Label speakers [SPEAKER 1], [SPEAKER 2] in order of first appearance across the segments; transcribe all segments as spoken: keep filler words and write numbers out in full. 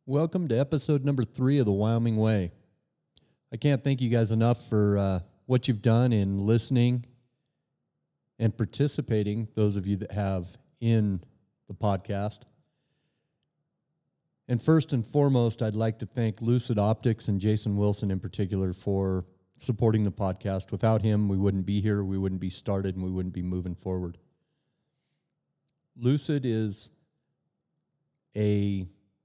[SPEAKER 1] Welcome to episode number three of the Wyoming Way. I can't thank you guys enough for uh, what you've done in listening and participating, those of you that have in the podcast. And first and foremost, I'd like to thank Lucid Optics and Jason Wilson in particular for supporting the podcast. Without him, we wouldn't be here, we wouldn't be started, and we wouldn't be moving forward. Lucid is a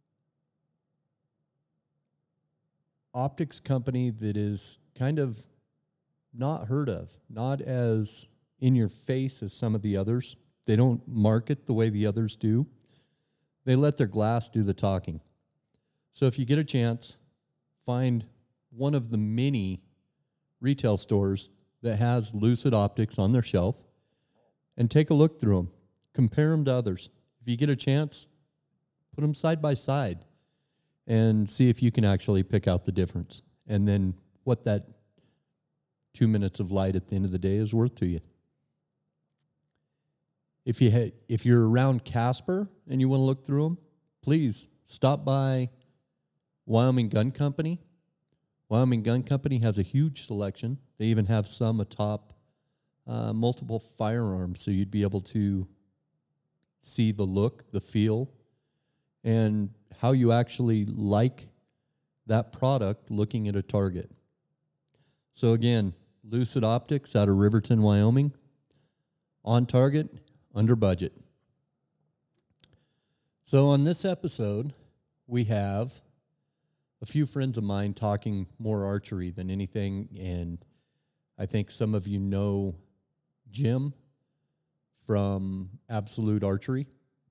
[SPEAKER 1] optics company that is kind of not heard of, not as in your face as some of the others. They don't market the way the others do. They let their glass do the talking. So if you get a chance, find one of the many retail stores that has Lucid Optics on their shelf and take a look through them. Compare them to others. If you get a chance, put them side by side and see if you can actually pick out the difference and then what that two minutes of light at the end of the day is worth to you. If you ha- if you're around Casper and you want to look through them, please stop by Wyoming Gun Company. Wyoming Gun Company has a huge selection. They even have some atop uh, multiple firearms, so you'd be able to see the look, the feel, and how you actually like that product looking at a target. So again, Lucid Optics out of Riverton, Wyoming, on target, under budget. So on this episode, we have a few friends of mine talking more archery than anything, and I think some of you know Jim from Absolute Archery.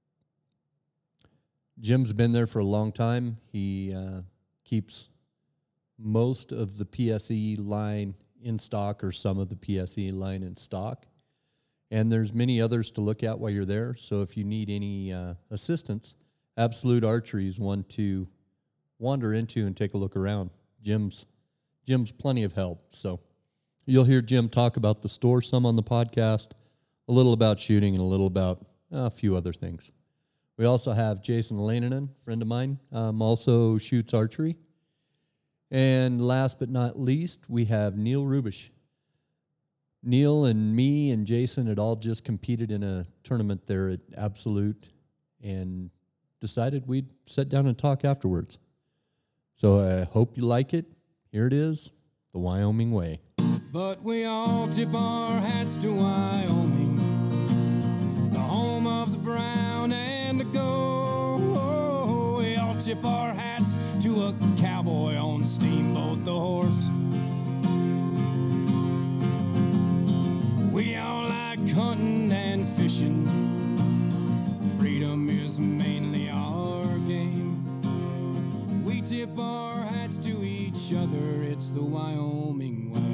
[SPEAKER 1] Jim's been there for a long time. He uh, keeps most of the P S E line in stock or some of the P S E line in stock. And there's many others to look at while you're there. So if you need any uh, assistance, Absolute Archery is one to wander into and take a look around. Jim's Jim's plenty of help. So you'll hear Jim talk about the store some on the podcast, a little about shooting, and a little about uh, a few other things. We also have Jason Lainanen, friend of mine, um, also shoots archery. And last but not least, we have Neil Rubish. Neil and me and Jason had all just competed in a tournament there at Absolute and decided we'd sit down and talk afterwards. So I hope you like it. Here it is, the Wyoming Way.
[SPEAKER 2] But we all tip our hats to Wyoming, the home of the brown and the gold. We all tip our hats to a cowboy on Steamboat the horse. We all like hunting and fishing. Freedom is mainly our game. We tip our hats to each other. It's the Wyoming way.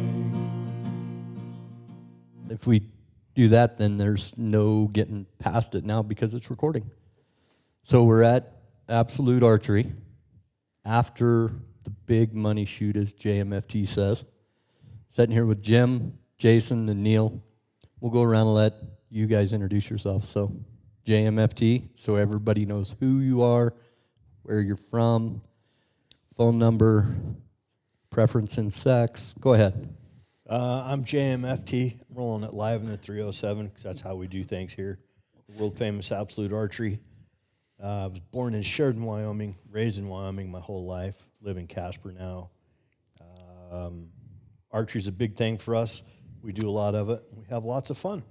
[SPEAKER 1] If we do that, then there's no getting past it now because it's recording. So we're at Absolute Archery after the big money shoot, as J M F T says. Sitting here with Jim, Jason, and Neil. We'll go around and let you guys introduce yourself. So J M F T, so everybody knows who you are, where you're from, phone number, preference in sex. Go ahead.
[SPEAKER 3] Uh, I'm J M F T. I'm rolling it live in the three oh seven because that's how we do things here. World famous Absolute Archery. Uh, I was born in Sheridan, Wyoming, raised in Wyoming my whole life, live in Casper now. Um, archery is a big thing for us. We do a lot of it. We have lots of fun.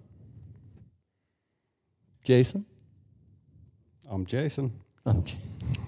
[SPEAKER 1] Jason?
[SPEAKER 4] I'm Jason.
[SPEAKER 1] I'm J-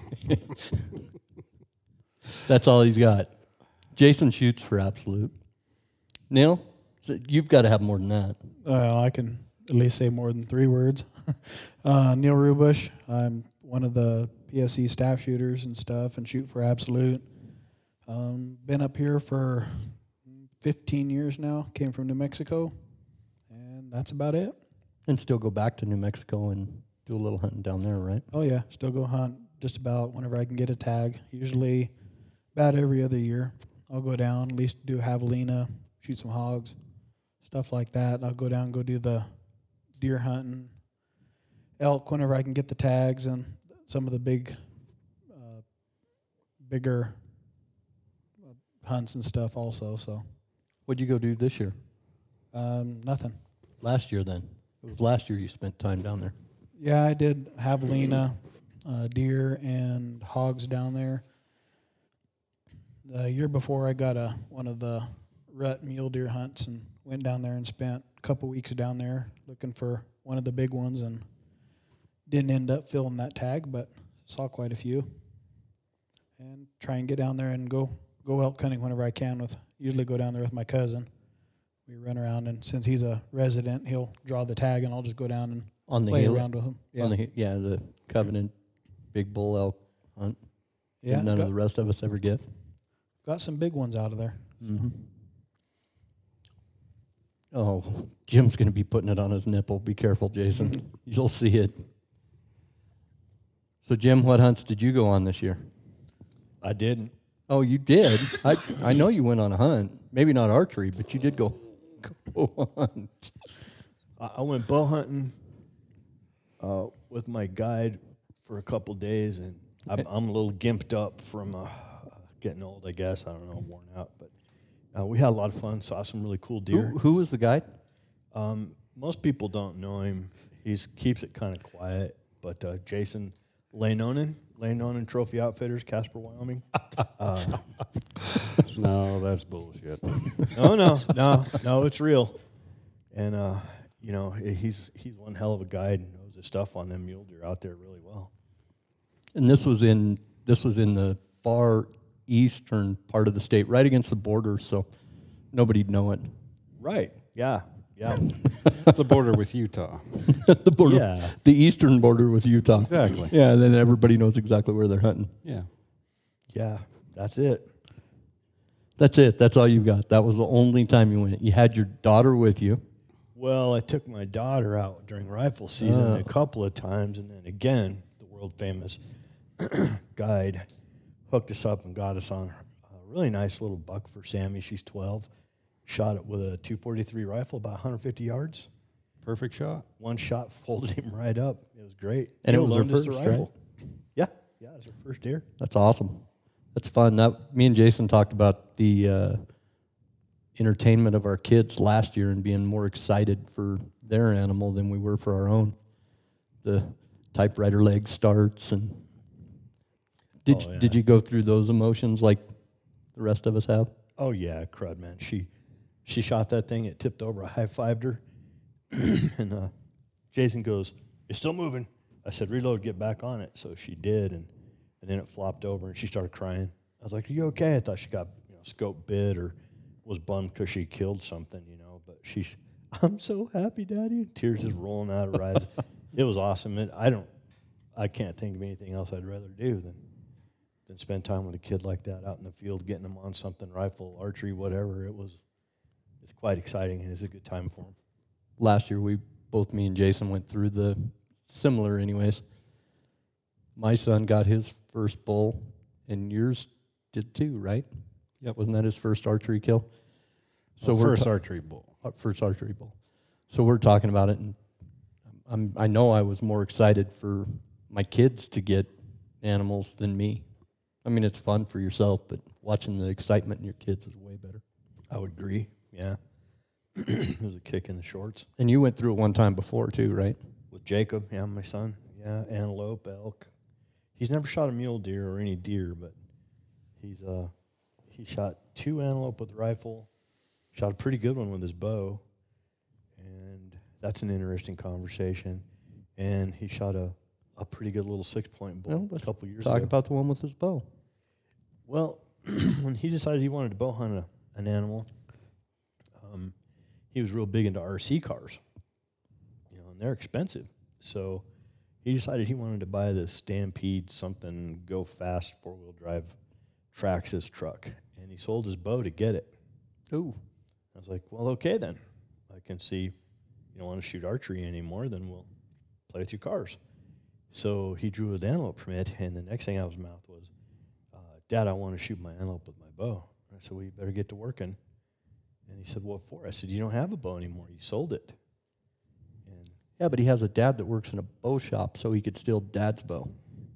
[SPEAKER 1] That's all he's got. Jason shoots for Absolute. Neil, you've got to have more than that.
[SPEAKER 5] Well, I can at least say more than three words. uh, Neil Rubish. I'm one of the P S E staff shooters and stuff and shoot for Absolute. Um, been up here for fifteen years now. Came from New Mexico, and that's about it.
[SPEAKER 1] And still go back to New Mexico and do a little hunting down there, right?
[SPEAKER 5] Oh, yeah. Still go hunt just about whenever I can get a tag. Usually about every other year. I'll go down, at least do javelina, shoot some hogs, stuff like that. I'll go down and go do the deer hunting, elk whenever I can get the tags, and some of the big uh, bigger hunts and stuff also. So
[SPEAKER 1] What'd you go do this year?
[SPEAKER 5] um, nothing.
[SPEAKER 1] Last year, then. It was last year you spent time down there.
[SPEAKER 5] Yeah, I did javelina, uh, deer, and hogs down there. The year before, I got a one of the rut mule deer hunts and went down there and spent a couple weeks down there looking for one of the big ones, and didn't end up filling that tag, but saw quite a few. And try and get down there and go go elk hunting whenever I can. With usually go down there with my cousin. We run around, and since he's a resident, he'll draw the tag, and I'll just go down and
[SPEAKER 1] On the
[SPEAKER 5] play
[SPEAKER 1] hill?
[SPEAKER 5] around with him. Yeah,
[SPEAKER 1] On the, hi- yeah, the Covenant big bull elk hunt.
[SPEAKER 5] yeah.
[SPEAKER 1] that none
[SPEAKER 5] got,
[SPEAKER 1] of the rest of us ever get.
[SPEAKER 5] got some big ones out of there.
[SPEAKER 1] Mm-hmm. Oh, Jim's going to be putting it on his nipple. Be careful, Jason. You'll see it. So, Jim, what hunts did you go on this year?
[SPEAKER 3] I didn't.
[SPEAKER 1] Oh, you did? I I know you went on a hunt. Maybe not archery, but you did go, go hunt.
[SPEAKER 3] I I went bow hunting uh, with my guide for a couple days, and I'm, I'm a little gimped up from uh, getting old, I guess. I don't know, worn out. But uh, we had a lot of fun, saw some really cool deer.
[SPEAKER 1] Who, who was the guide?
[SPEAKER 3] Um, most people don't know him. He keeps it kind of quiet, but uh, Jason Lanonen, Lanonen Trophy Outfitters, Casper, Wyoming. Uh,
[SPEAKER 4] No, that's bullshit.
[SPEAKER 3] no, no, no, no, it's real. And, uh, you know, he's he's one hell of a guide and knows his stuff on them mule deer out there really well.
[SPEAKER 1] And this was in this was in the far eastern part of the state, right against the border, so nobody'd know it.
[SPEAKER 3] Right, yeah, yeah.
[SPEAKER 4] The border with Utah.
[SPEAKER 1] the border,
[SPEAKER 3] Yeah.
[SPEAKER 1] the eastern border with Utah.
[SPEAKER 4] Exactly.
[SPEAKER 1] Yeah, and then everybody knows exactly where they're hunting.
[SPEAKER 4] Yeah.
[SPEAKER 3] Yeah, that's it.
[SPEAKER 1] That's it. That's all you got. That was the only time you went. You had your daughter with you.
[SPEAKER 3] Well, I took my daughter out during rifle season
[SPEAKER 1] Oh.
[SPEAKER 3] a couple of times, and then again, the world famous guide hooked us up and got us on a really nice little buck for Sammy. She's twelve. Shot it with a two forty-three rifle, about one hundred fifty yards.
[SPEAKER 4] Perfect shot.
[SPEAKER 3] One shot folded him right up. It was great.
[SPEAKER 1] And it
[SPEAKER 3] He
[SPEAKER 1] was her
[SPEAKER 3] loaned us the
[SPEAKER 1] first,
[SPEAKER 3] rifle. Yeah, yeah, it was her first deer.
[SPEAKER 1] That's awesome. That's fun. That me and Jason talked about the uh, entertainment of our kids last year and being more excited for their animal than we were for our own. The typewriter leg starts and did
[SPEAKER 3] Oh, yeah.
[SPEAKER 1] did you go through those emotions like the rest of us have?
[SPEAKER 3] Oh yeah, crud, man. She she shot that thing. It tipped over. I high fived her, and uh, Jason goes, "It's still moving." I said, "Reload, get back on it." So she did, and and then it flopped over, and she started crying. I was like, "Are you okay?" I thought she got you know scope bit or was bummed because she killed something, you know. But she's, "I'm so happy, Daddy." Tears just rolling out of her eyes. It was awesome. It, I don't, I can't think of anything else I'd rather do than. than spend time with a kid like that out in the field, getting them on something, rifle, archery, whatever. It was, it's quite exciting, and it's a good time for them.
[SPEAKER 1] Last year we both me and Jason went through the similar anyways. My son got his first bull and yours did too, right?
[SPEAKER 4] Yep.
[SPEAKER 1] Wasn't that his first archery kill?
[SPEAKER 4] So
[SPEAKER 1] we're
[SPEAKER 4] first
[SPEAKER 1] ta-
[SPEAKER 4] archery bull.
[SPEAKER 1] uh, first archery bull. So we're talking about it, and I'm I know I was more excited for my kids to get animals than me. I mean, it's fun for yourself, but watching the excitement in your kids is way better.
[SPEAKER 3] I would agree. Yeah, it was a kick in the shorts
[SPEAKER 1] And you went through it one time before too, right?
[SPEAKER 3] with Jacob. Yeah, my son. Yeah, antelope, elk. He's never shot a mule deer or any deer, but he's uh he shot two antelope with rifle. Shot a pretty good one with his bow, and that's an interesting conversation. And he shot a, a pretty good little six point bull
[SPEAKER 1] Well,
[SPEAKER 3] a
[SPEAKER 1] let's
[SPEAKER 3] couple years
[SPEAKER 1] talk
[SPEAKER 3] ago.
[SPEAKER 1] about the one with his bow.
[SPEAKER 3] Well, when he decided he wanted to bow hunt a, an animal, um, he was real big into R C cars, you know, and they're expensive. So he decided he wanted to buy the Stampede something go fast four wheel drive Traxxas truck, and he sold his bow to get it.
[SPEAKER 1] Ooh.
[SPEAKER 3] I was like, well, okay then. I can see you don't want to shoot archery anymore, then we'll play with your cars. So he drew an antelope permit, and the next thing out of his mouth was, uh, Dad, I want to shoot my antelope with my bow. And I said, well, you better get to working. And he said, what for? I said, you don't have a bow anymore. You sold it. And
[SPEAKER 1] Yeah, but he has a dad that works in a bow shop, so he could steal Dad's bow.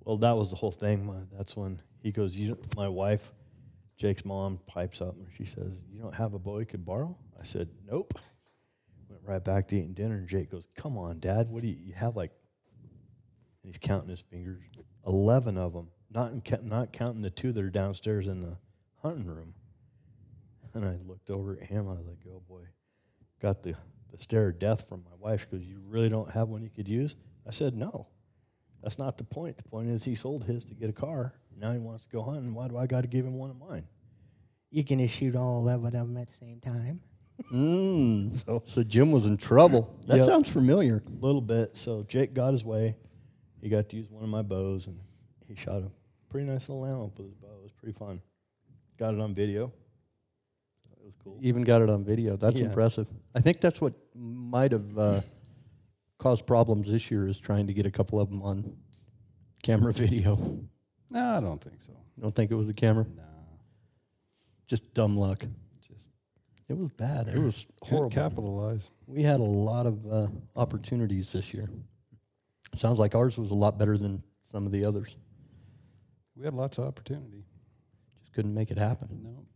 [SPEAKER 3] Well, that was the whole thing. My, that's when he goes, you don't, my wife, Jake's mom, pipes up and she says, you don't have a bow you could borrow? I said, nope. Went right back to eating dinner, and Jake goes, come on, Dad, what do you, you have like, and he's counting his fingers, eleven of them, not, in, not counting the two that are downstairs in the hunting room. And I looked over at him, I was like, oh boy, got the, the stare of death from my wife. She goes, you really don't have one you could use? I said, no. That's not the point. The point is he sold his to get a car. Now he wants to go hunting. Why do I got to give him one of mine?
[SPEAKER 6] You can shoot all eleven of them at the same time.
[SPEAKER 1] Mm.
[SPEAKER 3] So,
[SPEAKER 1] So Jim was in trouble. That
[SPEAKER 3] Yep.
[SPEAKER 1] sounds familiar.
[SPEAKER 3] a little bit. So Jake got his way. He got to use one of my bows, and he shot a pretty nice little antelope with his bow. It was pretty fun. Got it on video. It was cool.
[SPEAKER 1] Even got it on video. That's
[SPEAKER 3] Yeah.
[SPEAKER 1] impressive. I think that's what might have uh, caused problems this year, is trying to get a couple of them on camera video.
[SPEAKER 4] No, I don't think so.
[SPEAKER 1] You don't think it was the camera?
[SPEAKER 4] No.
[SPEAKER 1] Just dumb luck.
[SPEAKER 4] Just
[SPEAKER 1] It was bad. It was
[SPEAKER 4] couldn't
[SPEAKER 1] horrible.
[SPEAKER 4] capitalize.
[SPEAKER 1] We had a lot of uh, opportunities this year. Sounds like ours was a lot better than some of the others.
[SPEAKER 4] We had lots of opportunity.
[SPEAKER 1] Just couldn't make it happen.
[SPEAKER 4] No.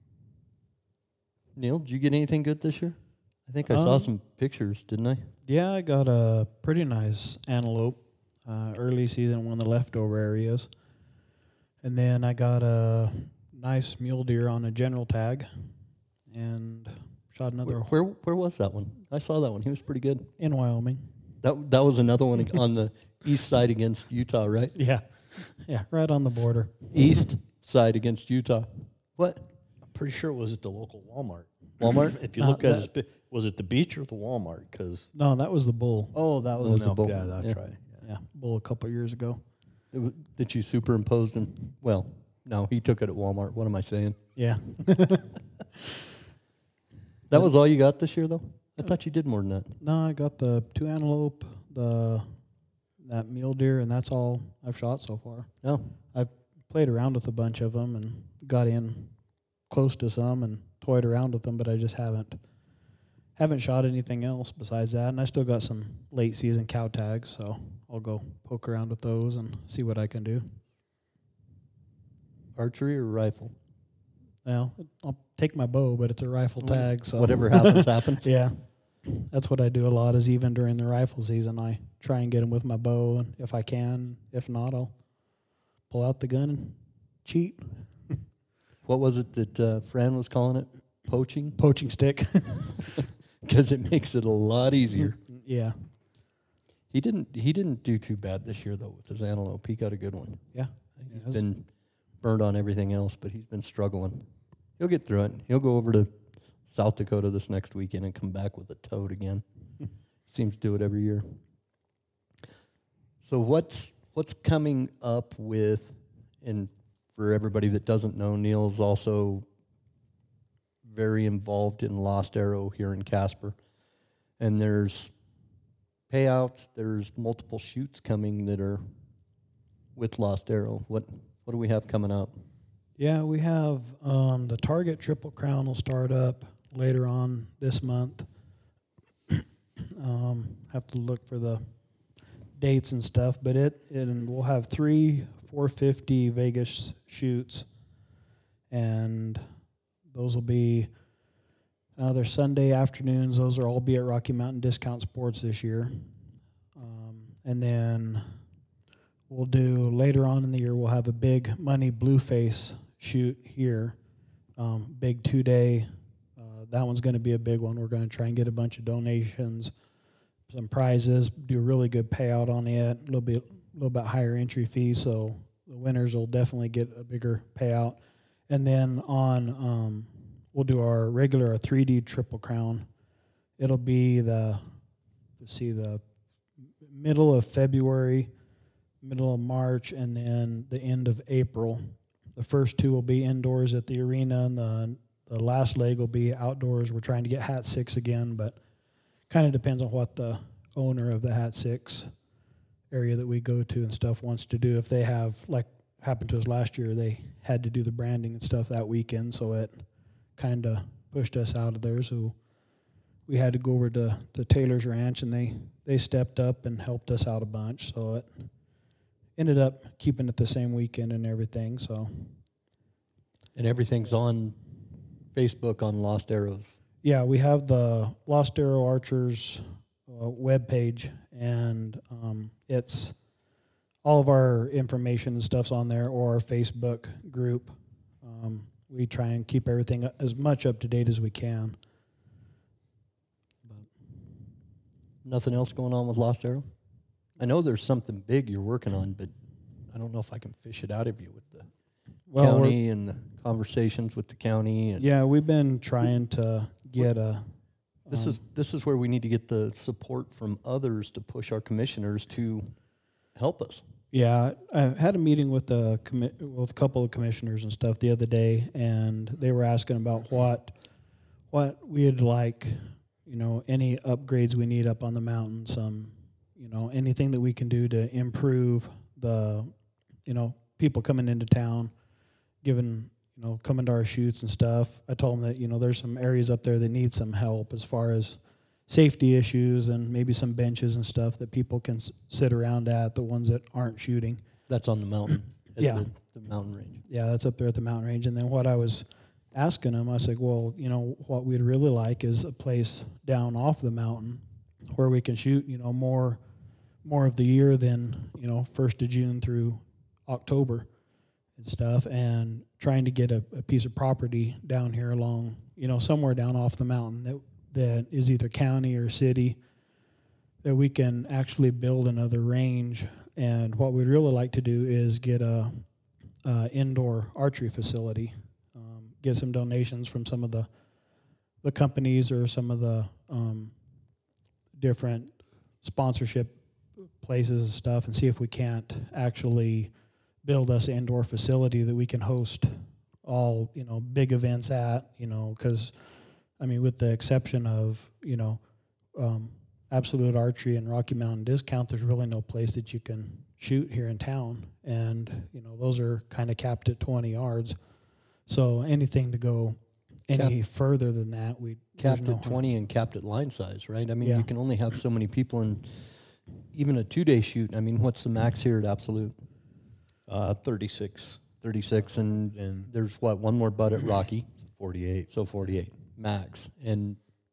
[SPEAKER 1] Neil, did you get anything good this year? I think I saw
[SPEAKER 5] Um,
[SPEAKER 1] some pictures, didn't I?
[SPEAKER 5] Yeah, I got a pretty nice antelope, uh, early season, one of the leftover areas. And then I got a nice mule deer on a general tag and shot another
[SPEAKER 1] Where, where where was that one? I saw that one. He was pretty good.
[SPEAKER 5] in Wyoming.
[SPEAKER 1] That that was another one on the east side against Utah, right?
[SPEAKER 5] Yeah. Yeah, right on the border.
[SPEAKER 1] East side against Utah. What?
[SPEAKER 3] I'm pretty sure it was at the local Walmart.
[SPEAKER 1] Walmart?
[SPEAKER 3] If you
[SPEAKER 5] Not
[SPEAKER 3] look at
[SPEAKER 5] that-
[SPEAKER 3] his, pi- was it the beach or the Walmart? Because
[SPEAKER 5] No, that was the bull.
[SPEAKER 3] oh, that was,
[SPEAKER 1] was
[SPEAKER 3] an
[SPEAKER 1] the
[SPEAKER 3] elk.
[SPEAKER 1] bull.
[SPEAKER 3] Yeah, that's
[SPEAKER 1] Yeah.
[SPEAKER 3] right. Yeah.
[SPEAKER 5] Yeah, bull a couple years ago.
[SPEAKER 1] It was, that you superimposed him? Well, no, he took it at Walmart. What am I saying?
[SPEAKER 5] Yeah.
[SPEAKER 1] That was all you got this year, though? I thought you did more than that.
[SPEAKER 5] No, I got the two antelope, the that mule deer, and that's all I've shot so far.
[SPEAKER 1] No.
[SPEAKER 5] Played around with a bunch of them and got in close to some and toyed around with them, but I just haven't haven't shot anything else besides that. And I still got some late season cow tags, so I'll go poke around with those and see what I can do.
[SPEAKER 1] Archery or rifle?
[SPEAKER 5] Now, I'll take my bow, but it's a rifle tag, so
[SPEAKER 1] Whatever happens, happens.
[SPEAKER 5] yeah, that's what I do a lot. Is even during the rifle season, I try and get them with my bow, and if I can, if not, I'll pull out the gun and cheat.
[SPEAKER 1] What was it that uh, Fran was calling it? Poaching?
[SPEAKER 5] Poaching stick.
[SPEAKER 1] Because it makes it a lot easier.
[SPEAKER 5] Yeah,
[SPEAKER 1] He didn't. He didn't do too bad this year though with his antelope. He got a good one.
[SPEAKER 5] yeah.
[SPEAKER 1] He's
[SPEAKER 5] Yeah,
[SPEAKER 1] been burned on everything else, but he's been struggling. He'll get through it. He'll go over to South Dakota this next weekend and come back with a toad again. Seems to do it every year. So what's what's coming up with, and for everybody that doesn't know, Neil's also very involved in Lost Arrow here in Casper. And there's payouts, there's multiple shoots coming that are with Lost Arrow. What what do we have coming up?
[SPEAKER 5] Yeah, we have um, the Target Triple Crown will start up later on this month. um, have to look for the dates and stuff, but it, it and we'll have three four fifty Vegas shoots, and those will be uh, they're Sunday afternoons. Those are all be at Rocky Mountain Discount Sports this year, um, and then we'll do later on in the year. We'll have a big money blueface shoot here, um, big two day. Uh, that one's going to be a big one. We're going to try and get a bunch of donations, some prizes, do a really good payout on it. A little bit, a little bit higher entry fee, so the winners will definitely get a bigger payout. And then on, um, we'll do our regular a three D Triple Crown. It'll be the, let's see, the middle of February, middle of March, and then the end of April. The first two will be indoors at the arena, and the the last leg will be outdoors. We're trying to get Hat Six again, but kind of depends on what the owner of the Hat Six area that we go to and stuff wants to do. If they have, like happened to us last year, they had to do the branding and stuff that weekend, so it kind of pushed us out of there. So we had to go over to, to Taylor's Ranch, and they, they stepped up and helped us out a bunch. So it ended up keeping it the same weekend and everything. So
[SPEAKER 1] And everything's on Facebook on Lost Arrows.
[SPEAKER 5] yeah, we have the Lost Arrow Archers uh, webpage, and um, it's all of our information and stuff's on there, or our Facebook group. Um, we try and keep everything as much up to date as we can.
[SPEAKER 1] Nothing else going on with Lost Arrow? I know there's something big you're working on, but I don't know if I can fish it out of you with the
[SPEAKER 5] Well,
[SPEAKER 1] county and the conversations with the county. And
[SPEAKER 5] Yeah, we've been trying to get a.
[SPEAKER 1] This
[SPEAKER 5] um,
[SPEAKER 1] is this is where we need to get the support from others to push our commissioners to help us.
[SPEAKER 5] Yeah, I had a meeting with the commi- with a couple of commissioners and stuff the other day, and they were asking about what what we'd like, you know, any upgrades we need up on the mountain, some, you know, anything that we can do to improve the, you know, people coming into town, given, you know, coming to our shoots and stuff. I told them that, you know, there's some areas up there that need some help as far as safety issues and maybe some benches and stuff that people can s- sit around at, the ones that aren't shooting.
[SPEAKER 1] That's on the mountain. at
[SPEAKER 5] Yeah.
[SPEAKER 1] the, the mountain range.
[SPEAKER 5] Yeah, that's up there at the mountain range. And then what I was asking them, I was like, well, you know, what we'd really like is a place down off the mountain where we can shoot, you know, more more of the year than, you know, first of June through October and stuff, and trying to get a, a piece of property down here along, you know, somewhere down off the mountain that that is either county or city, that we can actually build another range. And what we'd really like to do is get a, a indoor archery facility, um, get some donations from some of the the companies or some of the um, different sponsorship places and stuff, and see if we can't actually build us an indoor facility that we can host all, you know, big events at, you know, because I mean, with the exception of, you know, um, Absolute Archery and Rocky Mountain Discount, there's really no place that you can shoot here in town. And, you know, those are kind of capped at twenty yards. So anything to go any Cap, further than that, we
[SPEAKER 1] capped
[SPEAKER 5] no
[SPEAKER 1] at twenty and capped at line size, right? I mean,
[SPEAKER 5] Yeah.
[SPEAKER 1] you can only have so many people in even a two-day shoot. I mean, what's the max here at Absolute?
[SPEAKER 3] Uh, thirty-six.
[SPEAKER 1] thirty-six, and,
[SPEAKER 3] And
[SPEAKER 1] there's, what, one more butt at Rocky?
[SPEAKER 3] forty-eight.
[SPEAKER 1] So forty-eight max. And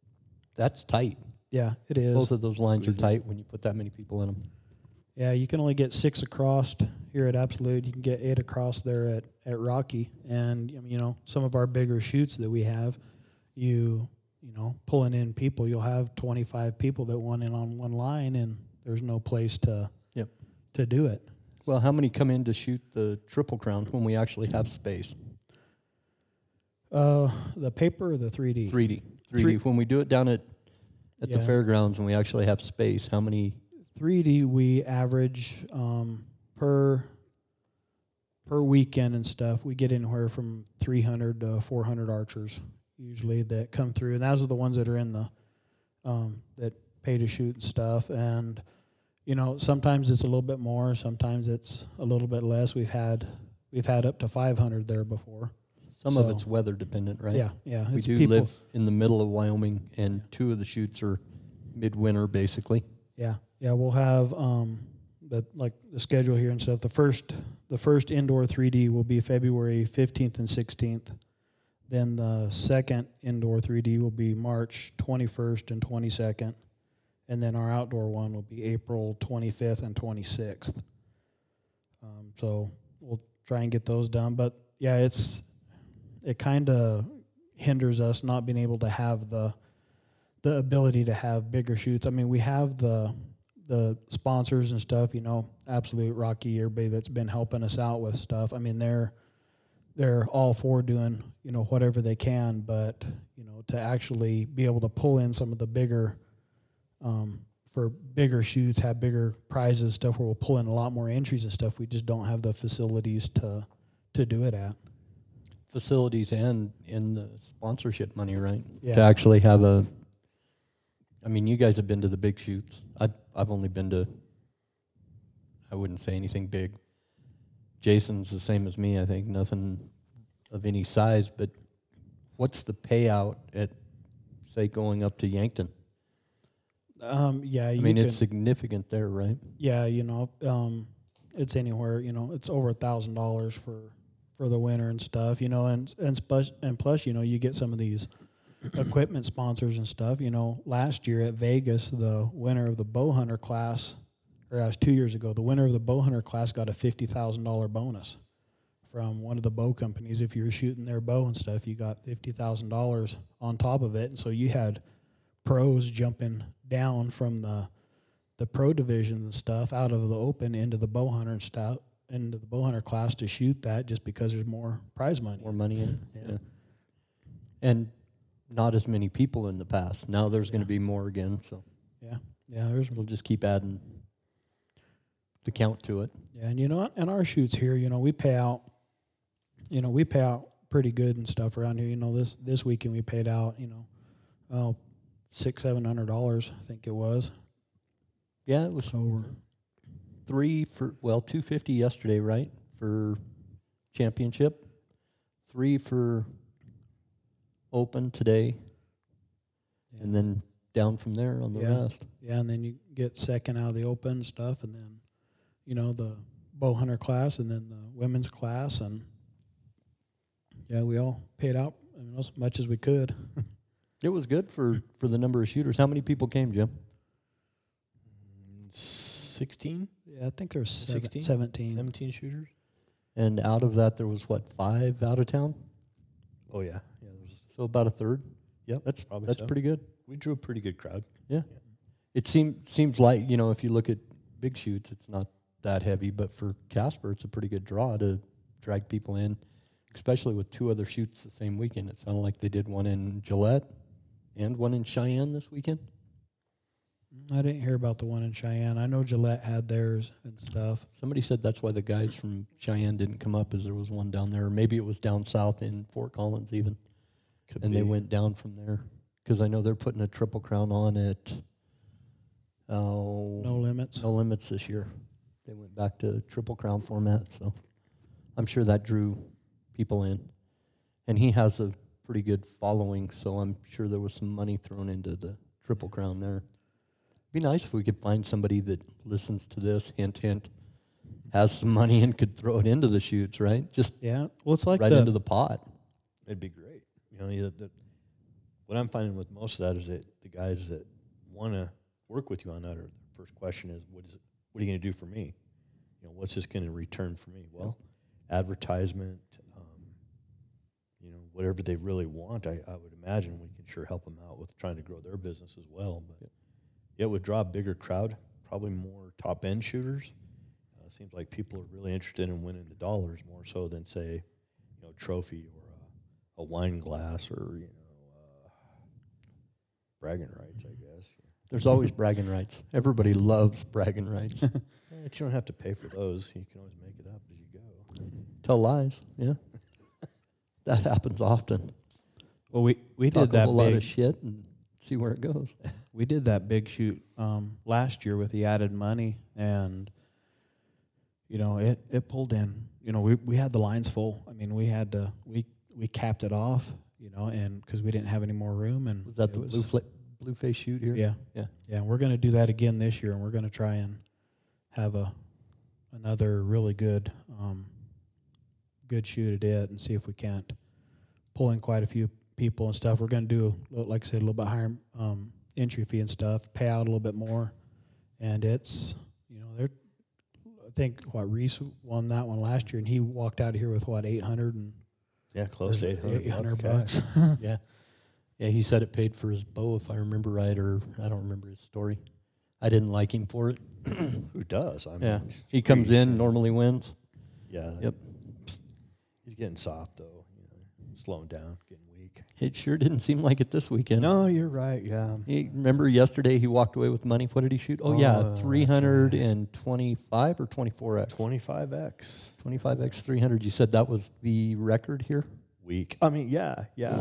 [SPEAKER 1] that's tight.
[SPEAKER 5] Yeah, it is.
[SPEAKER 1] Both of those lines are
[SPEAKER 3] Easy.
[SPEAKER 1] tight when you put that many people in them.
[SPEAKER 5] Yeah, you can only get six across here at Absolute. You can get eight across there at, at Rocky. And, you know, some of our bigger shoots that we have, you, you know, pulling in people, you'll have twenty-five people that want in on one line, and there's no place to
[SPEAKER 1] Yep.
[SPEAKER 5] to do it.
[SPEAKER 1] Well, how many come in to shoot the Triple Crown when we actually have space?
[SPEAKER 5] Uh, the paper or the three D?
[SPEAKER 1] three D. three D.
[SPEAKER 5] Three-
[SPEAKER 1] When we do it down at at the
[SPEAKER 5] Yeah.
[SPEAKER 1] fairgrounds and we actually have space, how many?
[SPEAKER 5] three D we average um, per per weekend and stuff. We get anywhere from three hundred to four hundred archers usually that come through, and those are the ones that are in the um, that pay to shoot and stuff. And you know, sometimes it's a little bit more, sometimes it's a little bit less. We've had we've had up to five hundred there before.
[SPEAKER 1] Some of
[SPEAKER 5] So-
[SPEAKER 1] it's weather dependent, right?
[SPEAKER 5] Yeah, yeah.
[SPEAKER 1] We
[SPEAKER 5] it's
[SPEAKER 1] do
[SPEAKER 5] people,
[SPEAKER 1] live in the middle of Wyoming, and two of the shoots are midwinter, basically.
[SPEAKER 5] Yeah, yeah, we'll have um, the like the schedule here and stuff. The first the first indoor three D will be February fifteenth and sixteenth. Then the second indoor three D will be March twenty-first and twenty-second, and then our outdoor one will be April twenty-fifth and twenty-sixth. Um, so we'll try and get those done. But yeah, it's it kind of hinders us not being able to have the the ability to have bigger shoots. I mean, we have the the sponsors and stuff, you know, Absolute, Rocky, everybody that's been helping us out with stuff. I mean, they're they're all for doing, you know, whatever they can, but, you know, to actually be able to pull in some of the bigger, um, for bigger shoots, have bigger prizes, stuff where we'll pull in a lot more entries and stuff, we just don't have the facilities to to do it at.
[SPEAKER 1] Facilities and in the sponsorship money, right?
[SPEAKER 5] Yeah.
[SPEAKER 1] To actually have a, I mean, you guys have been to the big shoots. I've, I've only been to, I wouldn't say anything big. Jason's the same as me, I think, nothing of any size, but what's the payout at, say, going up to Yankton?
[SPEAKER 5] Um, yeah,
[SPEAKER 1] I
[SPEAKER 5] you
[SPEAKER 1] mean,
[SPEAKER 5] can,
[SPEAKER 1] it's significant there, right?
[SPEAKER 5] yeah, you know, um, it's anywhere, you know, it's over a thousand dollars for for the winner and stuff, you know, and and plus, and plus, you know, you get some of these equipment sponsors and stuff. You know, last year at Vegas, the winner of the bow hunter class, or that was two years ago, the winner of the bow hunter class got a fifty thousand dollar bonus from one of the bow companies. If you were shooting their bow and stuff, you got fifty thousand dollars on top of it, and so you had pros jumping down from the the pro division and stuff out of the open into the bow hunter and stuff into the bow hunter class to shoot that, just because there's more prize money.
[SPEAKER 1] More money in it.
[SPEAKER 5] Yeah.
[SPEAKER 1] Yeah. And not as many people in the past. Now there's going to be more again, so
[SPEAKER 5] Yeah, yeah. There's
[SPEAKER 1] we'll just keep adding the count to it.
[SPEAKER 5] yeah, and you know, and our shoots here, you know, we pay out, you know, we pay out pretty good and stuff around here. You know, this this weekend we paid out, you know, well, six seven hundred dollars, I think it was.
[SPEAKER 1] Yeah, it was
[SPEAKER 5] Over.
[SPEAKER 1] three for, well, two fifty yesterday, right, for championship. Three for open today,
[SPEAKER 5] Yeah.
[SPEAKER 1] and then down from there on the
[SPEAKER 5] Yeah.
[SPEAKER 1] rest.
[SPEAKER 5] Yeah, and then you get second out of the open stuff, and then, you know, the bow hunter class, and then the women's class, and yeah, we all paid out, I mean, as much as we could.
[SPEAKER 1] It was good for, for the number of shooters. How many people came, Jim?
[SPEAKER 3] sixteen,
[SPEAKER 5] Yeah, I think there's seven,
[SPEAKER 3] sixteen,
[SPEAKER 5] seventeen.
[SPEAKER 3] seventeen shooters.
[SPEAKER 1] And out of that, there was, what, five out of town?
[SPEAKER 3] Oh yeah, yeah. There's,
[SPEAKER 1] So about a third.
[SPEAKER 3] yep,
[SPEAKER 1] That's
[SPEAKER 3] probably
[SPEAKER 1] that's
[SPEAKER 3] so.
[SPEAKER 1] pretty good.
[SPEAKER 3] We drew a pretty good crowd.
[SPEAKER 1] It seems seems like, you know, if you look at big shoots, it's not that heavy, but for Casper, it's a pretty good draw to drag people in, especially with two other shoots the same weekend. It sounded like they did one in Gillette and one in Cheyenne this weekend.
[SPEAKER 5] I didn't hear about the one in Cheyenne. I know Gillette had theirs and stuff.
[SPEAKER 1] Somebody said that's why the guys from Cheyenne didn't come up, is there was one down there, or maybe it was down south in Fort Collins even,
[SPEAKER 3] Could
[SPEAKER 1] and
[SPEAKER 3] be.
[SPEAKER 1] they went down from there because I know they're putting a Triple Crown on at oh
[SPEAKER 5] No limits.
[SPEAKER 1] no limits this year. They went back to Triple Crown format, so I'm sure that drew people in, and he has a pretty good following, so I'm sure there was some money thrown into the Triple Crown there. Be nice if we could find somebody that listens to this, hint, hint, has some money and could throw it into the shoots, right? Just
[SPEAKER 5] Yeah. Well, it's like
[SPEAKER 1] right
[SPEAKER 5] the
[SPEAKER 1] into the pot.
[SPEAKER 3] It'd be great. You know, the, the, what I'm finding with most of that is that the guys that want to work with you on that, are the first question is, what is it, what are you going to do for me? You know, what's this going to return for me? Well, advertisement, um, you know, whatever they really want, I, I would imagine we can sure help them out with trying to grow their business as well. But
[SPEAKER 1] Yep.
[SPEAKER 3] it would draw a bigger crowd, probably more top end shooters. Uh, seems like people are really interested in winning the dollars more so than, say, you know, trophy or a, a wine glass or, you know, uh, bragging rights, I guess.
[SPEAKER 1] There's always bragging rights. Everybody loves bragging rights.
[SPEAKER 3] Eh, But you don't have to pay for those. You can always make it up as you go.
[SPEAKER 1] Tell lies, yeah. That happens often.
[SPEAKER 7] Well, we we
[SPEAKER 1] Talk
[SPEAKER 7] did that
[SPEAKER 1] a whole lot
[SPEAKER 7] big
[SPEAKER 1] of shit and see where it goes.
[SPEAKER 7] we did that big shoot um, last year with the added money, and you know it it pulled in. You know, we we had the lines full. I mean, we had to we we capped it off. You know, and because we didn't have any more room, and
[SPEAKER 1] Was that
[SPEAKER 7] it
[SPEAKER 1] the blue fla- blue face shoot here?
[SPEAKER 5] yeah
[SPEAKER 1] Yeah.
[SPEAKER 5] yeah. We're gonna do that again this year, and we're gonna try and have a another really good um, good shoot at it, and see if we can't pull in quite a few people and stuff. We're gonna do, like I said, a little bit higher um, entry fee and stuff, pay out a little bit more, and it's, you know, they're, I think what Reese won that one last year, and he walked out of here with what, eight hundred and
[SPEAKER 3] Yeah, close to eight hundred
[SPEAKER 5] bucks.
[SPEAKER 1] Yeah. Yeah, he said it paid for his bow, if I remember right, or I don't remember his story. I didn't like him for it.
[SPEAKER 3] Who does? I mean,
[SPEAKER 1] Yeah.
[SPEAKER 3] it's
[SPEAKER 1] He comes
[SPEAKER 3] Reese.
[SPEAKER 1] in, normally wins.
[SPEAKER 3] Yeah.
[SPEAKER 1] Yep.
[SPEAKER 3] He's getting soft, though. You know, slowing down, getting weak.
[SPEAKER 1] It sure didn't seem like it this weekend.
[SPEAKER 3] No, you're right. Yeah.
[SPEAKER 1] He, remember yesterday he walked away with money. What did he shoot? Oh,
[SPEAKER 3] Oh,
[SPEAKER 1] yeah,
[SPEAKER 3] that's
[SPEAKER 1] three hundred twenty-five or twenty-four X?
[SPEAKER 3] twenty-five X.
[SPEAKER 1] twenty-five X three hundred. You said that was the record here?
[SPEAKER 3] Weak. I mean, yeah, yeah.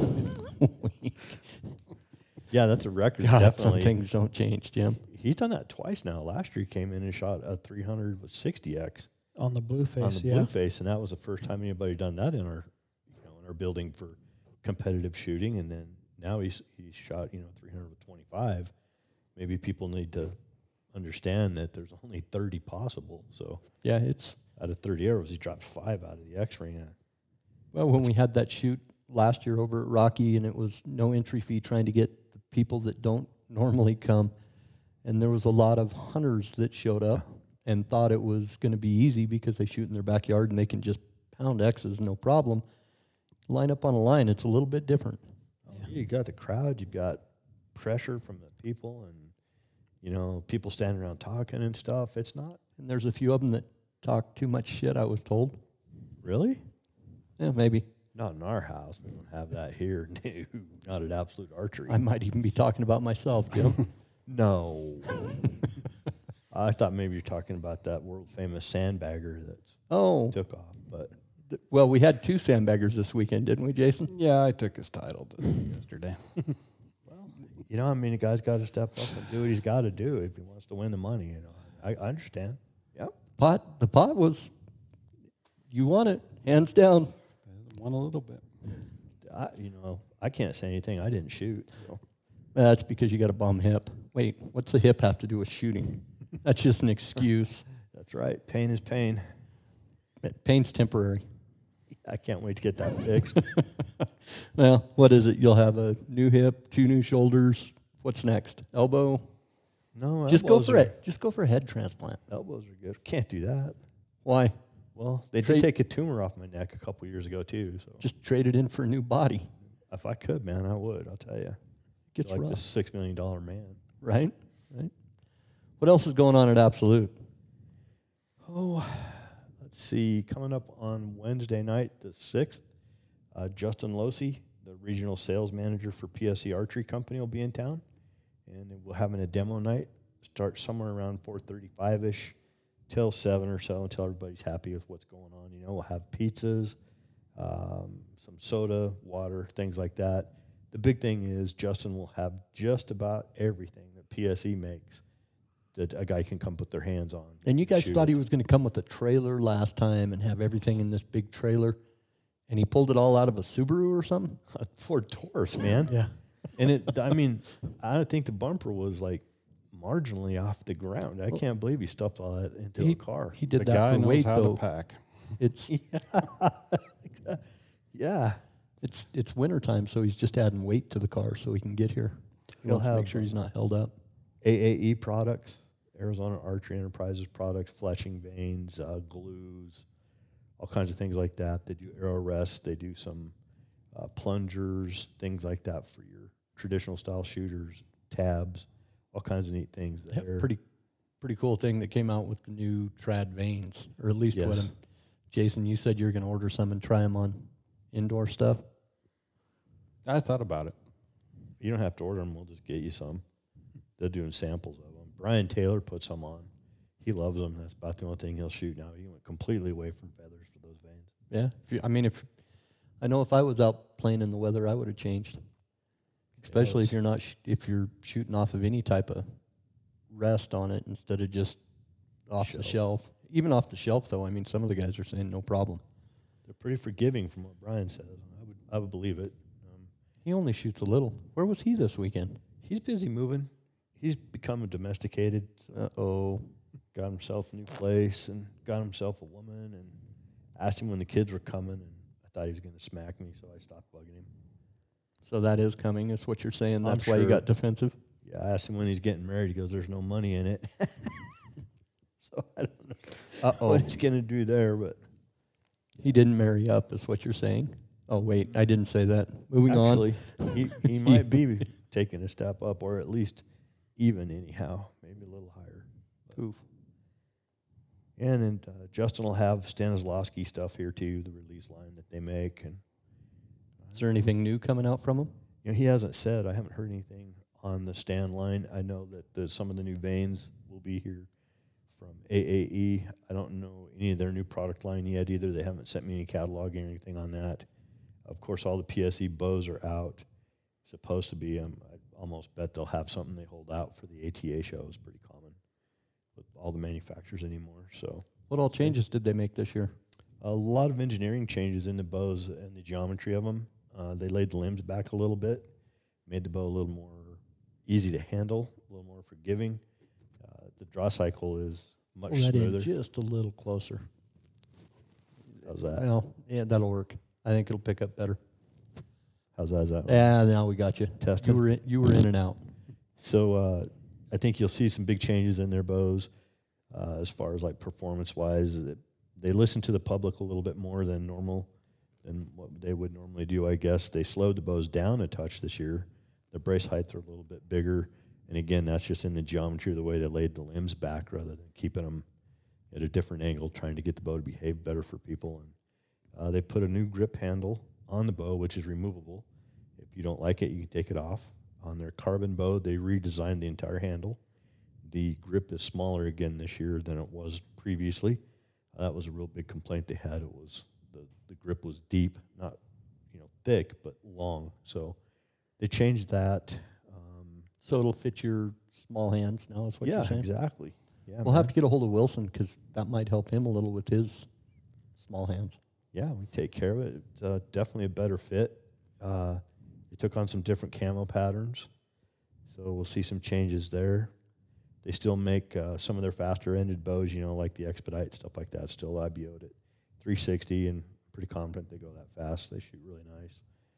[SPEAKER 3] Yeah, that's a record,
[SPEAKER 1] God,
[SPEAKER 3] definitely.
[SPEAKER 1] some things don't change, Jim.
[SPEAKER 3] He's done that twice now. Last year he came in and shot a three hundred with sixty X
[SPEAKER 5] on the blue face,
[SPEAKER 3] on the
[SPEAKER 5] yeah.
[SPEAKER 3] blue face, and that was the first time anybody done that in our, you know, in our building for competitive shooting. And then now he's he's shot, you know, three hundred with twenty-five. Maybe people need to understand that there's only thirty possible. So
[SPEAKER 1] Yeah, it's
[SPEAKER 3] out of thirty arrows, he dropped five out of the X-ring.
[SPEAKER 1] well when we had that shoot last year over at Rocky, and it was no entry fee trying to get the people that don't normally come, and there was a lot of hunters that showed up and thought it was going to be easy because they shoot in their backyard and they can just pound X's no problem. Line up on a line, it's a little bit different.
[SPEAKER 3] Yeah. You got the crowd, you've got pressure from the people, and you know, people standing around talking and stuff. It's not
[SPEAKER 1] And there's a few of them that talk too much shit, I was told.
[SPEAKER 3] really
[SPEAKER 1] Yeah, maybe.
[SPEAKER 3] not in our house. We don't have that here. No, not at Absolute Archery.
[SPEAKER 1] I might even be talking about myself, Jim.
[SPEAKER 3] no. I thought maybe you're talking about that world famous sandbagger that
[SPEAKER 1] oh,
[SPEAKER 3] took off, but
[SPEAKER 1] th- well, we had two sandbaggers this weekend, didn't we, Jason?
[SPEAKER 4] Yeah, I took his title to yesterday.
[SPEAKER 3] you know, I mean, the guy's got to step up and do what he's got to do if he wants to win the money. You know, I, I understand. Yep.
[SPEAKER 1] Pot, the pot was, you won it, hands down.
[SPEAKER 4] Won a little bit.
[SPEAKER 3] I, you know, I can't say anything. I didn't shoot. So.
[SPEAKER 1] That's because you got a bum hip. Wait, what's the hip have to do with shooting? That's just an excuse.
[SPEAKER 3] That's right. Pain is pain.
[SPEAKER 1] Pain's temporary.
[SPEAKER 3] I can't wait to get that fixed.
[SPEAKER 1] Well, what is it? You'll have a new hip, two new shoulders. What's next? Elbow?
[SPEAKER 3] No,
[SPEAKER 1] Just go
[SPEAKER 3] elbows
[SPEAKER 1] for
[SPEAKER 3] are-
[SPEAKER 1] it. Just go for a head transplant.
[SPEAKER 3] Elbows are good. Can't do that.
[SPEAKER 1] Why?
[SPEAKER 3] Well, they
[SPEAKER 1] Trade-
[SPEAKER 3] did take a tumor off my neck a couple years ago too. So
[SPEAKER 1] Just trade it in for a new body.
[SPEAKER 3] if I could, man, I would. I'll tell you.
[SPEAKER 1] Gets
[SPEAKER 3] Like
[SPEAKER 1] rough,
[SPEAKER 3] this six million dollar man.
[SPEAKER 1] right? Right. What else is going on at Absolute?
[SPEAKER 3] Oh, let's see. Coming up on Wednesday night, the sixth, uh, Justin Losey, the regional sales manager for P S E Archery Company, will be in town, and then we're having a demo night. Start somewhere around four thirty-five ish, till seven or so, until everybody's happy with what's going on. You know, we'll have pizzas, um, some soda, water, things like that. The big thing is Justin will have just about everything that P S E makes that a guy can come put their hands on.
[SPEAKER 1] And you guys
[SPEAKER 3] shoot.
[SPEAKER 1] thought he was going to come with a trailer last time and have everything in this big trailer, and he pulled it all out of a Subaru or something?
[SPEAKER 3] A Ford Taurus, man.
[SPEAKER 1] Yeah.
[SPEAKER 3] And it, I mean, I don't think the bumper was like marginally off the ground. I can't believe he stuffed all that into
[SPEAKER 1] He,
[SPEAKER 3] a car.
[SPEAKER 1] he did
[SPEAKER 4] The
[SPEAKER 1] that
[SPEAKER 4] guy
[SPEAKER 1] for
[SPEAKER 4] knows
[SPEAKER 1] weight,
[SPEAKER 4] how
[SPEAKER 1] though.
[SPEAKER 4] to pack.
[SPEAKER 1] It's
[SPEAKER 3] Yeah.
[SPEAKER 1] it's it's wintertime, so he's just adding weight to the car so he can get here. He
[SPEAKER 3] He'll
[SPEAKER 1] wants to make
[SPEAKER 3] have,
[SPEAKER 1] sure he's not held up.
[SPEAKER 3] A A E products, Arizona Archery Enterprises products, fletching vanes, uh, glues, all kinds of things like that. They do arrow rests. They do some uh, plungers, things like that for your traditional style shooters, tabs, all kinds of neat things
[SPEAKER 1] Yeah,
[SPEAKER 3] there.
[SPEAKER 1] pretty pretty cool thing that came out with the new trad vanes, or at least what
[SPEAKER 3] Yes.
[SPEAKER 1] I'm, Jason, you said you were going to order some and try them on indoor stuff.
[SPEAKER 4] I thought about it.
[SPEAKER 3] You don't have to order them. We'll just get you some. They're doing samples of them. Brian Taylor put some on. He loves them. That's about the only thing he'll shoot now. He went completely away from feathers for those vanes.
[SPEAKER 1] Yeah, if you, I mean, if I know if I was out playing in the weather, I would have changed. Especially
[SPEAKER 3] it's-
[SPEAKER 1] if you're not sh- if you're shooting off of any type of rest on it instead of just off the
[SPEAKER 3] Shelf.
[SPEAKER 1] shelf. Even off the shelf, though, I mean, some of the guys are saying no problem.
[SPEAKER 3] They're pretty forgiving from what Brian says. I would, I would believe it. Um,
[SPEAKER 1] He only shoots a little. Where was he this weekend?
[SPEAKER 3] he's busy moving. He's become domesticated. So
[SPEAKER 1] Uh oh.
[SPEAKER 3] got himself a new place and got himself a woman and asked him when the kids were coming. And I thought he was going to smack me, so I stopped bugging him.
[SPEAKER 1] So that is coming, is what you're saying.
[SPEAKER 3] I'm
[SPEAKER 1] That's why you
[SPEAKER 3] sure.
[SPEAKER 1] got defensive.
[SPEAKER 3] Yeah, I asked him when he's getting married. He goes, "There's no money in it." So I don't know
[SPEAKER 1] Uh oh.
[SPEAKER 3] what he's going to do there, but
[SPEAKER 1] He didn't marry up, is what you're saying. Oh wait, I didn't say that. Moving on.
[SPEAKER 3] actually, he, he might be taking a step up, or at least even anyhow, maybe a little higher.
[SPEAKER 1] Oof.
[SPEAKER 3] And then uh, Justin will have Stanislavski stuff here too, the release line that they make, and
[SPEAKER 1] Is there anything new coming out from him?
[SPEAKER 3] you know, he hasn't said. I haven't heard anything on the stand line. I know that the, some of the new vanes will be here from A A E. I don't know any of their new product line yet either. They haven't sent me any catalog or anything on that. Of course, all the P S E bows are out. Supposed to be. Um, I almost bet they'll have something they hold out for the A T A show. It's pretty common with all the manufacturers anymore. So
[SPEAKER 1] What all changes did they make this year?
[SPEAKER 3] a lot of engineering changes in the bows and the geometry of them. Uh, they laid the limbs back a little bit, made the bow a little more easy to handle, a little more forgiving. Uh, the draw cycle is much
[SPEAKER 1] Pull that in
[SPEAKER 3] smoother.
[SPEAKER 1] just a little closer.
[SPEAKER 3] How's that?
[SPEAKER 1] Well, yeah, that'll work. I think it'll pick up better.
[SPEAKER 3] How's that? Is that
[SPEAKER 1] Yeah, now we got you.
[SPEAKER 3] Testing.
[SPEAKER 1] You were in, you were in and out.
[SPEAKER 3] So uh, I think you'll see some big changes in their bows uh, as far as like performance wise. They listen to the public a little bit more than normal, than what they would normally do. I guess they slowed the bows down a touch this year. The brace heights are a little bit bigger, and again, that's just in the geometry of the way they laid the limbs back, rather than keeping them at a different angle, trying to get the bow to behave better for people. And uh, they put a new grip handle on the bow, which is removable. If you don't like it, you can take it off. On their carbon bow, they redesigned the entire handle. The grip is smaller again this year than it was previously. Uh, that was a real big complaint they had. It was the, the grip was deep, not you know thick, but long. So they changed that. Um,
[SPEAKER 1] So it'll fit your small hands now, is what
[SPEAKER 3] yeah,
[SPEAKER 1] you're saying?
[SPEAKER 3] exactly. Yeah,
[SPEAKER 1] We'll have to get a hold of Wilson because that might help him a little with his small hands.
[SPEAKER 3] Yeah, we take care of it. It's uh, definitely a better fit. Uh, they took on some different camo patterns, so we'll see some changes there. They still make uh, some of their faster-ended bows, you know, like the Expedite, stuff like that, still I B O'd at three sixty, and pretty confident they go that fast. They shoot really nice.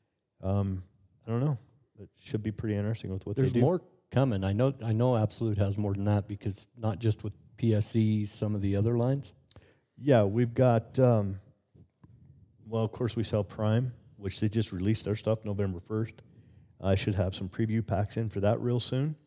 [SPEAKER 3] Um, I don't know. It should be pretty interesting with what
[SPEAKER 1] There's
[SPEAKER 3] they do.
[SPEAKER 1] more coming. I know I know Absolute has more than that because not just with P S E, some of the other lines.
[SPEAKER 3] Yeah, we've got, um, well, of course, we sell Prime, which they just released their stuff November first. I should have some preview packs in for that real soon.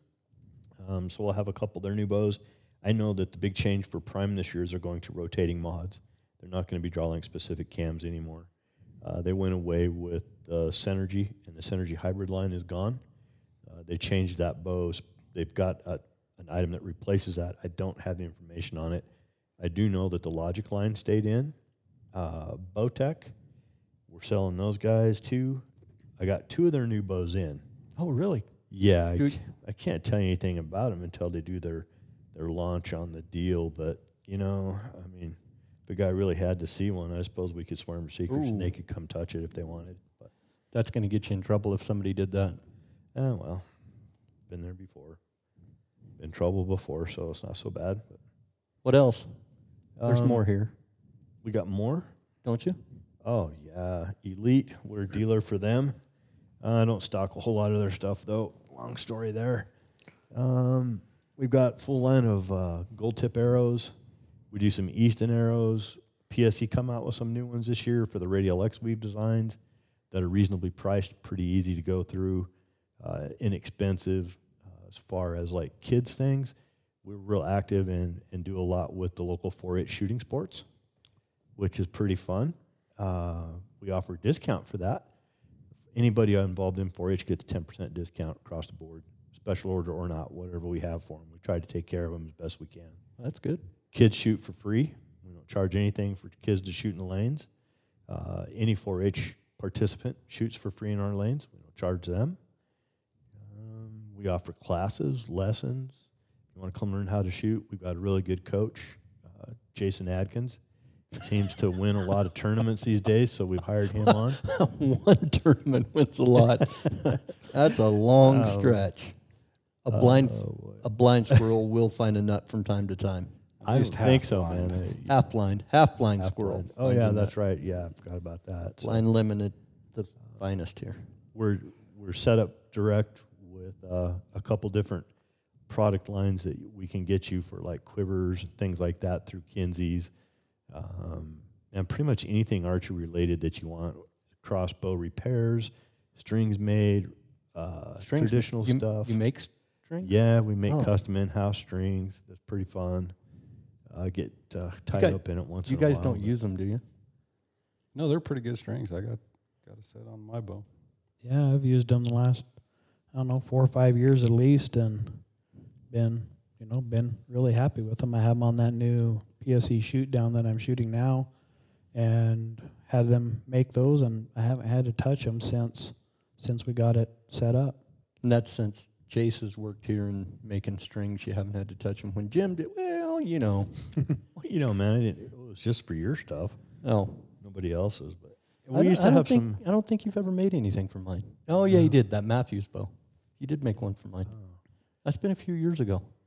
[SPEAKER 3] Um, so we'll have a couple of their new bows. I know that the big change for Prime this year is they're going to rotating mods. They're not going to be drawing specific cams anymore. Uh, they went away with the Synergy, and the Synergy hybrid line is gone. Uh, they changed that bow. They've got a, an item that replaces that. I don't have the information on it. I do know that the Logic line stayed in. Uh, Bowtech, we're selling those guys too. I got two of their new bows in.
[SPEAKER 1] Oh, really?
[SPEAKER 3] Yeah, I,
[SPEAKER 1] Dude.
[SPEAKER 3] c- I can't tell you anything about them until they do their, their launch on the deal. But, you know, I mean, if a guy really had to see one, I suppose we could swear them secrets and
[SPEAKER 1] Ooh.
[SPEAKER 3] they could come touch it if they wanted. But,
[SPEAKER 1] That's going to get you in trouble if somebody did that.
[SPEAKER 3] oh, well, been there before. Been in trouble before, so it's not so bad. But,
[SPEAKER 1] What else? There's
[SPEAKER 3] um,
[SPEAKER 1] more here,
[SPEAKER 3] We got more?
[SPEAKER 1] don't you?
[SPEAKER 3] Oh, yeah. Elite, we're a dealer for them. Uh, I don't stock a whole lot of their stuff, though. Long story there. Um, we've got full line of uh, gold tip arrows. We do some Easton arrows. P S E come out with some new ones this year for the Radial X Weave designs that are reasonably priced, pretty easy to go through, uh, inexpensive uh, as far as like kids things. We're real active and, and do a lot with the local four H shooting sports, which is pretty fun. Uh, we offer a discount for that. Anybody involved in four H gets a ten percent discount across the board, special order or not, whatever we have for them. We try to take care of them as best we can.
[SPEAKER 1] That's good.
[SPEAKER 3] Kids shoot for free. We don't charge anything for kids to shoot in the lanes. Uh, any four H participant shoots for free in our lanes. We don't charge them. Um, we offer classes, lessons. If you want to come learn how to shoot, we've got a really good coach, uh, Jason Adkins. He seems to win a lot of tournaments these days, so we've hired him on.
[SPEAKER 1] One tournament wins a lot. That's a long
[SPEAKER 3] Oh.
[SPEAKER 1] stretch. A blind
[SPEAKER 3] Oh, boy.
[SPEAKER 1] a blind squirrel will find a nut from time to time.
[SPEAKER 3] I
[SPEAKER 4] least
[SPEAKER 3] don't think
[SPEAKER 4] half
[SPEAKER 3] so,
[SPEAKER 4] blind.
[SPEAKER 3] man.
[SPEAKER 1] Half blind, half blind
[SPEAKER 3] Half
[SPEAKER 1] squirrel.
[SPEAKER 3] blind. Oh,
[SPEAKER 1] finds
[SPEAKER 3] yeah,
[SPEAKER 1] a
[SPEAKER 3] that's
[SPEAKER 1] nut.
[SPEAKER 3] right. Yeah, I forgot about that. So
[SPEAKER 1] Blind limited, the finest here.
[SPEAKER 3] we're we're set up direct with uh, a couple different product lines that we can get you for like quivers and things like that through Kinsey's, um, and pretty much anything archery related that you want. Crossbow repairs, strings made, uh,
[SPEAKER 1] Strings,
[SPEAKER 3] traditional
[SPEAKER 1] you,
[SPEAKER 3] stuff.
[SPEAKER 1] You make strings?
[SPEAKER 3] Yeah, we make
[SPEAKER 1] Oh.
[SPEAKER 3] custom in-house strings. That's pretty fun. I get uh, tied
[SPEAKER 1] guys-
[SPEAKER 3] up in it once
[SPEAKER 1] You
[SPEAKER 3] in a
[SPEAKER 1] guys
[SPEAKER 3] while.
[SPEAKER 1] don't
[SPEAKER 3] but-
[SPEAKER 1] use them, do you?
[SPEAKER 4] No, they're pretty good strings. I got got a set on my bow.
[SPEAKER 5] Yeah, I've used them the last, I don't know, four or five years at least, and been, you know, been really happy with them. I have them on that new P S E shoot down that I'm shooting now, and had them make those, and I haven't had to touch them since since we got it set up.
[SPEAKER 1] And that's since Chase has worked here and making strings, you haven't had to touch them. When Jim did, well, you know.
[SPEAKER 3] Well, you know, man, I didn't, it was just for your stuff.
[SPEAKER 1] Oh.
[SPEAKER 3] Nobody else's, but
[SPEAKER 1] I
[SPEAKER 3] we
[SPEAKER 1] don't-
[SPEAKER 3] used
[SPEAKER 1] I
[SPEAKER 3] to
[SPEAKER 1] don't
[SPEAKER 3] have
[SPEAKER 1] think,
[SPEAKER 3] some.
[SPEAKER 1] I don't think you've ever made anything for mine. Oh, yeah, you did. That Matthews bow. You did make one for mine. That's been a few years ago.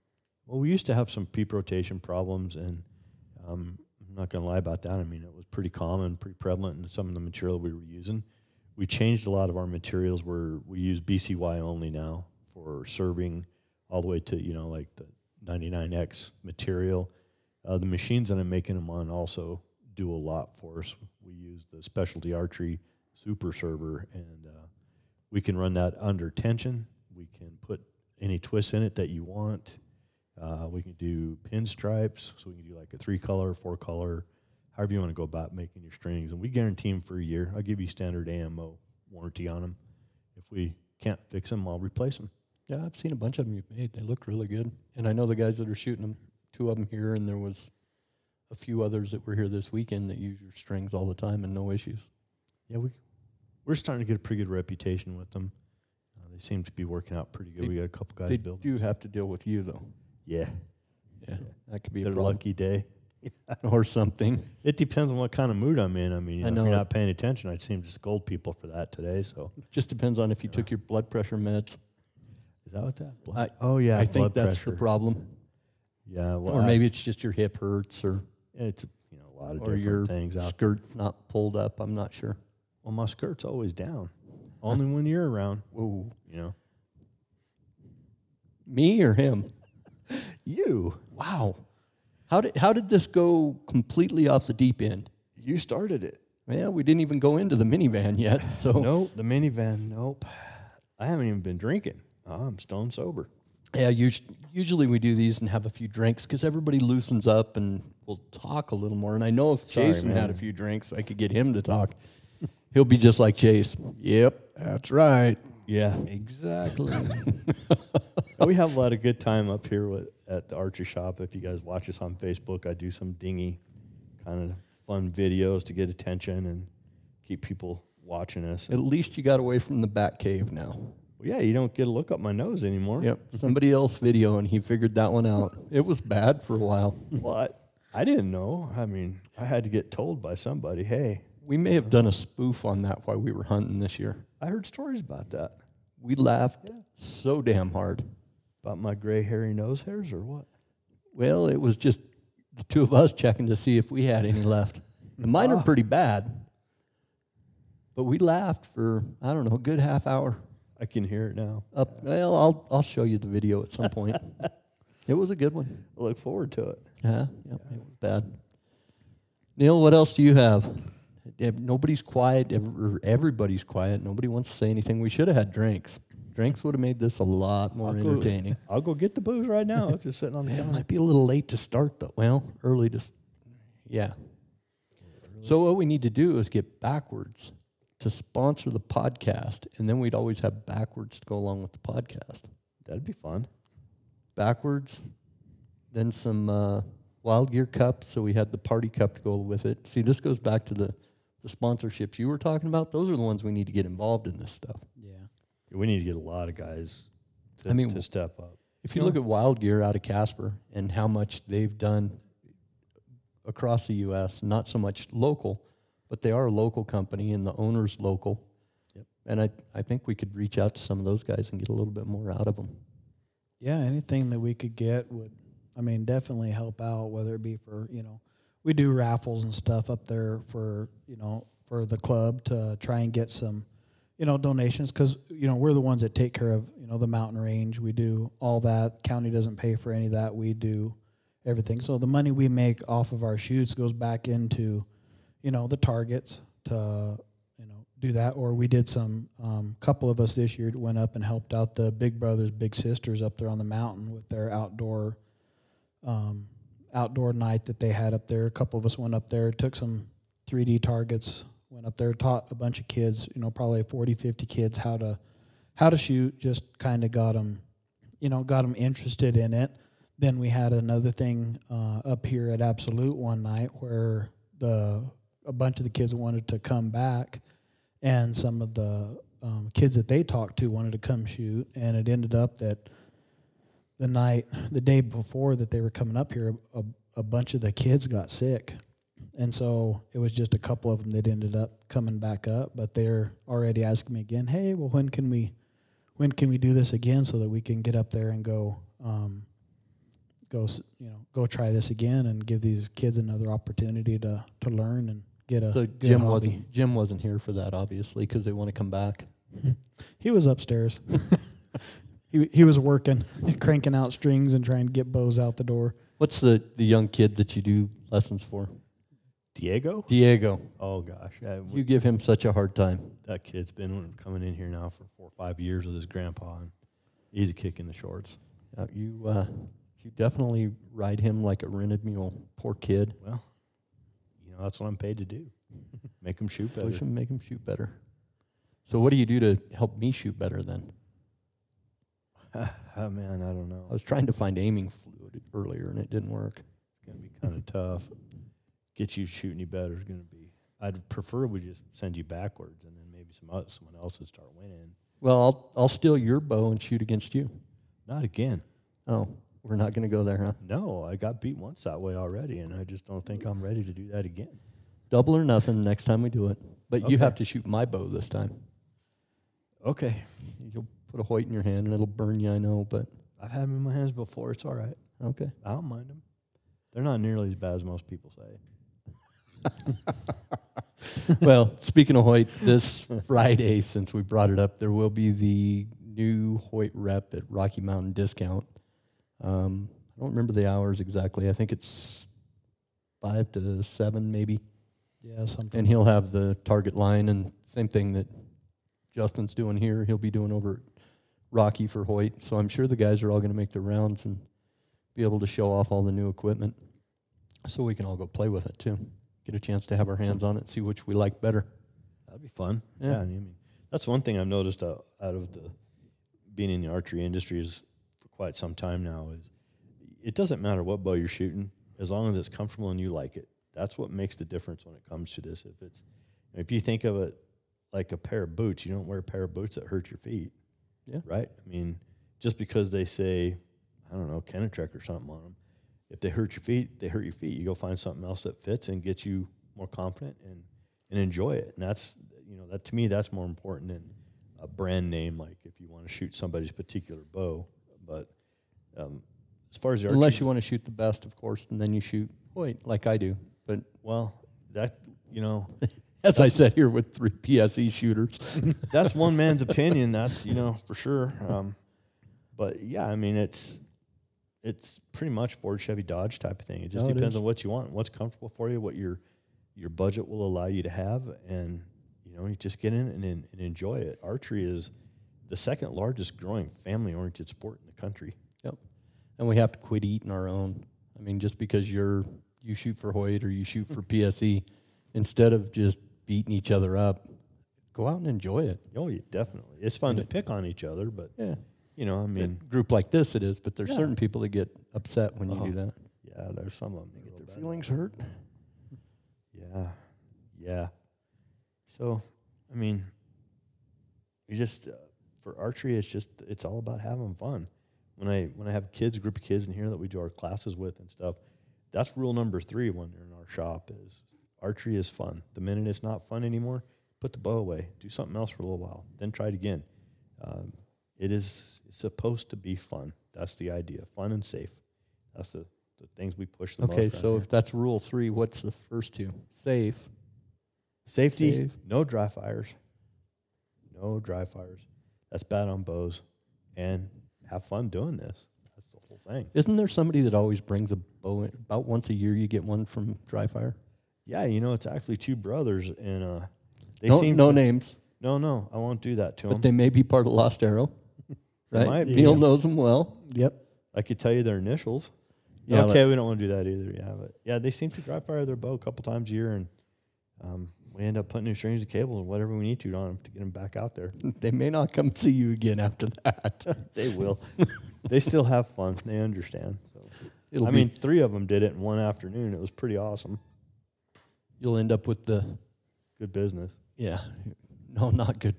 [SPEAKER 3] Well, we used to have some peep rotation problems, and um, I'm not going to lie about that. I mean, it was pretty common, pretty prevalent in some of the material we were using. We changed a lot of our materials where we use B C Y only now for serving all the way to, you know, like the ninety-nine X material. Uh, the machines that I'm making them on also do a lot for us. We use the Specialty Archery Super Server, and uh, we can run that under tension. We can put any twists in it that you want. Uh, we can do pinstripes, so we can do like a three-color, four-color, however you want to go about making your strings. And we guarantee them for a year. I'll give you standard A M O warranty on them. If we can't fix them, I'll replace them.
[SPEAKER 1] Yeah, I've seen a bunch of them you've made. They look really good. And I know the guys that are shooting them, two of them here, and there was a few others that were here this weekend that use your strings all the time and no issues.
[SPEAKER 3] Yeah, we, we're starting to get a pretty good reputation with them. Uh, they seem to be working out pretty good.
[SPEAKER 1] They,
[SPEAKER 3] we got a couple guys
[SPEAKER 1] they
[SPEAKER 3] building.
[SPEAKER 1] do have to deal with you, though.
[SPEAKER 3] Yeah.
[SPEAKER 1] Yeah, that could be
[SPEAKER 3] Their
[SPEAKER 1] a problem.
[SPEAKER 3] lucky day.
[SPEAKER 1] Or something.
[SPEAKER 3] It depends on what kind of mood I'm in. I mean, you
[SPEAKER 1] I
[SPEAKER 3] know,
[SPEAKER 1] know
[SPEAKER 3] if you're
[SPEAKER 1] it.
[SPEAKER 3] not paying attention, I'd seem to scold people for that today. So
[SPEAKER 1] Just depends on if you took your blood pressure meds.
[SPEAKER 3] is that what that? Blood?
[SPEAKER 1] I,
[SPEAKER 3] oh yeah,
[SPEAKER 1] I think
[SPEAKER 3] blood
[SPEAKER 1] that's
[SPEAKER 3] pressure.
[SPEAKER 1] the problem.
[SPEAKER 3] Yeah, well,
[SPEAKER 1] Or
[SPEAKER 3] I-
[SPEAKER 1] maybe it's just your hip hurts or,
[SPEAKER 3] it's you know a lot of
[SPEAKER 1] or
[SPEAKER 3] different
[SPEAKER 1] your
[SPEAKER 3] things out.
[SPEAKER 1] skirt not pulled up. I'm not sure.
[SPEAKER 3] Well, my skirt's always down, only when you're around.
[SPEAKER 1] Whoa.
[SPEAKER 3] You know,
[SPEAKER 1] Me or him?
[SPEAKER 3] you
[SPEAKER 1] Wow. How did how did this go completely off the deep end?
[SPEAKER 3] you started it.
[SPEAKER 1] Well, we didn't even go into the minivan yet. So
[SPEAKER 3] Nope, the minivan. Nope, I haven't even been drinking. Oh, I'm stone sober.
[SPEAKER 1] yeah, us- usually we do these and have a few drinks because everybody loosens up and we'll talk a little more. And I know if
[SPEAKER 3] Sorry,
[SPEAKER 1] Jason
[SPEAKER 3] man.
[SPEAKER 1] had a few drinks, I could get him to talk. He'll be just like Chase. Yep, that's right.
[SPEAKER 3] Yeah,
[SPEAKER 1] Exactly.
[SPEAKER 3] we have a lot of good time up here with, at the archery shop. If you guys watch us on Facebook, I do some dingy kind of fun videos to get attention and keep people watching us.
[SPEAKER 1] At least you got away from the bat cave now.
[SPEAKER 3] Well, yeah, you don't get a look up my nose anymore.
[SPEAKER 1] Yep. Somebody else video and he figured that one out. It was bad for a while.
[SPEAKER 3] Well, I, I didn't know. I mean, I had to get told by somebody, hey,
[SPEAKER 1] We may have done a spoof on that while we were hunting this year.
[SPEAKER 3] I heard stories about that.
[SPEAKER 1] We laughed so damn hard.
[SPEAKER 3] About my gray, hairy nose hairs or what?
[SPEAKER 1] Well, it was just the two of us checking to see if we had any left. And mine are pretty bad. But we laughed for, I don't know, a good half hour.
[SPEAKER 3] I can hear it now.
[SPEAKER 1] Up. Well, I'll I'll show you the video at some point. It was a good one.
[SPEAKER 3] I look forward to it.
[SPEAKER 1] Yeah, yeah, it was bad. Neil, what else do you have? Ev- Nobody's quiet. ev- Everybody's quiet. Nobody wants to say anything. We should have had drinks. Drinks would have made this a lot more
[SPEAKER 3] I'll go-
[SPEAKER 1] entertaining.
[SPEAKER 3] I'll go get the booze right now. It's just sitting on the
[SPEAKER 1] Yeah, it
[SPEAKER 3] counter.
[SPEAKER 1] might be a little late to start, though. Well, early to, s- yeah. So what we need to do is get backwards to sponsor the podcast, and then we'd always have backwards to go along with the podcast.
[SPEAKER 3] That'd be fun.
[SPEAKER 1] Backwards, then some uh, Wild Gear cups, so we had the party cup to go with it. See, this goes back to the, the sponsorships you were talking about. Those are the ones we need to get involved in this stuff.
[SPEAKER 7] Yeah.
[SPEAKER 3] We need to get a lot of guys to,
[SPEAKER 1] I mean,
[SPEAKER 3] to step up.
[SPEAKER 1] If you look at Wild Gear out of Casper and how much they've done across the U S, not so much local, but they are a local company and the owner's local.
[SPEAKER 3] Yep.
[SPEAKER 1] And I, I think we could reach out to some of those guys and get a little bit more out of them.
[SPEAKER 5] Yeah, anything that we could get would, I mean, definitely help out, whether it be for, you know, we do raffles and stuff up there for, you know, for the club to try and get some, you know, donations because, you know, we're the ones that take care of, you know, the mountain range. We do all that. County doesn't pay for any of that. We do everything. So the money we make off of our shoots goes back into, you know, the targets to, you know, do that. Or we did some, um, couple of us this year went up and helped out the Big Brothers, Big Sisters up there on the mountain with their outdoor, um, outdoor night that they had up there. A couple of us went up there, took some three D targets, went up there, taught a bunch of kids, you know, probably forty, fifty kids how to, how to shoot, just kind of got them, you know, got them interested in it. Then we had another thing uh, up here at Absolute one night where the a bunch of the kids wanted to come back, and some of the um, kids that they talked to wanted to come shoot, and it ended up that the night, the day before that they were coming up here, a, a bunch of the kids got sick, and so it was just a couple of them that ended up coming back up, but they're already asking me again, hey, well, when can we, when can we do this again so that we can get up there and go, um, go s- you know go try this again and give these kids another opportunity to to learn and get a
[SPEAKER 1] So
[SPEAKER 5] good
[SPEAKER 1] Jim
[SPEAKER 5] hobby.
[SPEAKER 1] wasn't Jim wasn't here for that, obviously, because they want to come back.
[SPEAKER 5] He was upstairs. he he was working, cranking out strings and trying to get bows out the door.
[SPEAKER 1] What's the, the young kid that you do lessons for?
[SPEAKER 3] Diego?
[SPEAKER 1] Diego.
[SPEAKER 3] Oh, gosh. Yeah, we-
[SPEAKER 1] You give him such a hard time.
[SPEAKER 3] that kid's been coming in here now for four or five years with his grandpa, and he's a kick in the shorts.
[SPEAKER 1] Uh, you uh, you definitely ride him like a rented mule. Poor kid.
[SPEAKER 3] Well, you know, that's what I'm paid to do. Make him shoot better.
[SPEAKER 1] Push him, make him shoot better. So what do you do to help me shoot better then?
[SPEAKER 3] Oh, man, I don't know.
[SPEAKER 1] I was trying to find aiming fluid earlier, and it didn't work.
[SPEAKER 3] It's going to be kind of tough. Get you shooting you better is going to be. I'd prefer we just send you backwards, and then maybe some other, someone else would start winning.
[SPEAKER 1] Well, I'll I'll steal your bow and shoot against you.
[SPEAKER 3] Not again.
[SPEAKER 1] Oh, we're not going to go there, huh?
[SPEAKER 3] No, I got beat once that way already, and I just don't think I'm ready to do that again.
[SPEAKER 1] Double or nothing next time we do it. But you
[SPEAKER 3] Okay.
[SPEAKER 1] have to shoot my bow this time.
[SPEAKER 3] Okay.
[SPEAKER 1] You'll put a Hoyt in your hand, and it'll burn you, I know, but
[SPEAKER 3] I've had them in my hands before. It's all right.
[SPEAKER 1] okay.
[SPEAKER 3] I don't mind them. They're not nearly as bad as most people say.
[SPEAKER 1] Well, speaking of Hoyt, this Friday, since we brought it up, there will be the new Hoyt rep at Rocky Mountain Discount. Um, I don't remember the hours exactly. I think it's five to seven, maybe.
[SPEAKER 5] Yeah, something.
[SPEAKER 1] And he'll have the target line, and same thing that Justin's doing here, he'll be doing over at Rocky for Hoyt. So I'm sure the guys are all going to make their rounds and be able to show off all the new equipment so we can all go play with it too. Get a chance to have our hands on it, see which we like better.
[SPEAKER 3] That'd be fun.
[SPEAKER 1] Yeah.
[SPEAKER 3] Yeah, I mean, that's one thing I've noticed uh, out of the being in the archery industry is for quite some time now is it doesn't matter what bow you're shooting as long as it's comfortable and you like it. That's what makes the difference when it comes to this. If it's if you think of it like a pair of boots, you don't wear a pair of boots that hurt your feet.
[SPEAKER 1] Yeah.
[SPEAKER 3] Right? I mean, just because they say, I don't know, Kenetrek or something on them, if they hurt your feet, they hurt your feet. You go find something else that fits and gets you more confident and, and enjoy it. And that's, you know, that to me, that's more important than a brand name, like if you want to shoot somebody's particular bow. But um, as far as the
[SPEAKER 1] Unless
[SPEAKER 3] archery,
[SPEAKER 1] you want to shoot the best, of course, and then you shoot Hoyt like I do. But
[SPEAKER 3] well, that, you know,
[SPEAKER 1] as I said here with three P S E shooters.
[SPEAKER 3] that's one man's opinion. That's, you know, for sure. Um, but yeah, I mean, it's, it's pretty much Ford, Chevy, Dodge type of thing. It just
[SPEAKER 1] Oh, it
[SPEAKER 3] depends
[SPEAKER 1] is.
[SPEAKER 3] on what you want, what's comfortable for you, what your your budget will allow you to have, and you know, you just get in and, and enjoy it. Archery is the second largest growing family-oriented sport in the country.
[SPEAKER 1] Yep. And we have to quit eating our own. I mean, just because you're you shoot for Hoyt or you shoot for P S E, instead of just beating each other up, go out and enjoy it.
[SPEAKER 3] Oh, yeah, definitely. It's fun to pick on each other, but
[SPEAKER 1] Yeah.
[SPEAKER 3] you know, I
[SPEAKER 1] I mean,
[SPEAKER 3] mean,
[SPEAKER 1] a group like this, it is, but there's
[SPEAKER 3] Yeah.
[SPEAKER 1] certain people that get upset when you
[SPEAKER 3] Oh.
[SPEAKER 1] do that.
[SPEAKER 3] yeah, there's some of them. that
[SPEAKER 1] Get
[SPEAKER 3] are
[SPEAKER 1] their
[SPEAKER 3] real bad.
[SPEAKER 1] feelings hurt.
[SPEAKER 3] Yeah, yeah. So, I mean, you just uh, for archery, it's just it's all about having fun. When I when I have kids, a group of kids in here that we do our classes with and stuff, that's rule number three when they're in our shop is archery is fun. The minute it's not fun anymore, put the bow away, do something else for a little while, then try it again. Um, it is supposed to be fun. That's the idea, fun and safe. That's the, the things we push the most.
[SPEAKER 1] Okay,
[SPEAKER 3] around
[SPEAKER 1] so
[SPEAKER 3] here.
[SPEAKER 1] if that's rule three, what's the first two? Safe.
[SPEAKER 3] Safety,
[SPEAKER 1] Safe.
[SPEAKER 3] no dry fires. No dry fires. That's bad on bows. And have fun doing this. That's the whole thing.
[SPEAKER 1] Isn't there somebody that always brings a bow in? About once a year you get one from Dry Fire?
[SPEAKER 3] Yeah, you know, it's actually two brothers, and uh, they
[SPEAKER 1] no
[SPEAKER 3] seem
[SPEAKER 1] no
[SPEAKER 3] to,
[SPEAKER 1] names,
[SPEAKER 3] No, no, I won't do that to
[SPEAKER 1] but
[SPEAKER 3] them.
[SPEAKER 1] they may be part of Lost Arrow. Right?
[SPEAKER 3] might be.
[SPEAKER 1] Neil knows them well.
[SPEAKER 5] Yep.
[SPEAKER 3] I could tell you their initials.
[SPEAKER 1] Yeah,
[SPEAKER 3] okay, we don't want to do that either. Yeah, but yeah, they seem to dry fire their bow a couple times a year, and um, we end up putting new strings and cables and whatever we need to on them to get them back out there.
[SPEAKER 1] They may not come see you again after that.
[SPEAKER 3] They will. They still have fun. They understand. So
[SPEAKER 1] It'll
[SPEAKER 3] I
[SPEAKER 1] be,
[SPEAKER 3] mean, three of them did it in one afternoon. It was pretty awesome.
[SPEAKER 1] you'll end up with the
[SPEAKER 3] Good business.
[SPEAKER 1] yeah, no, not good.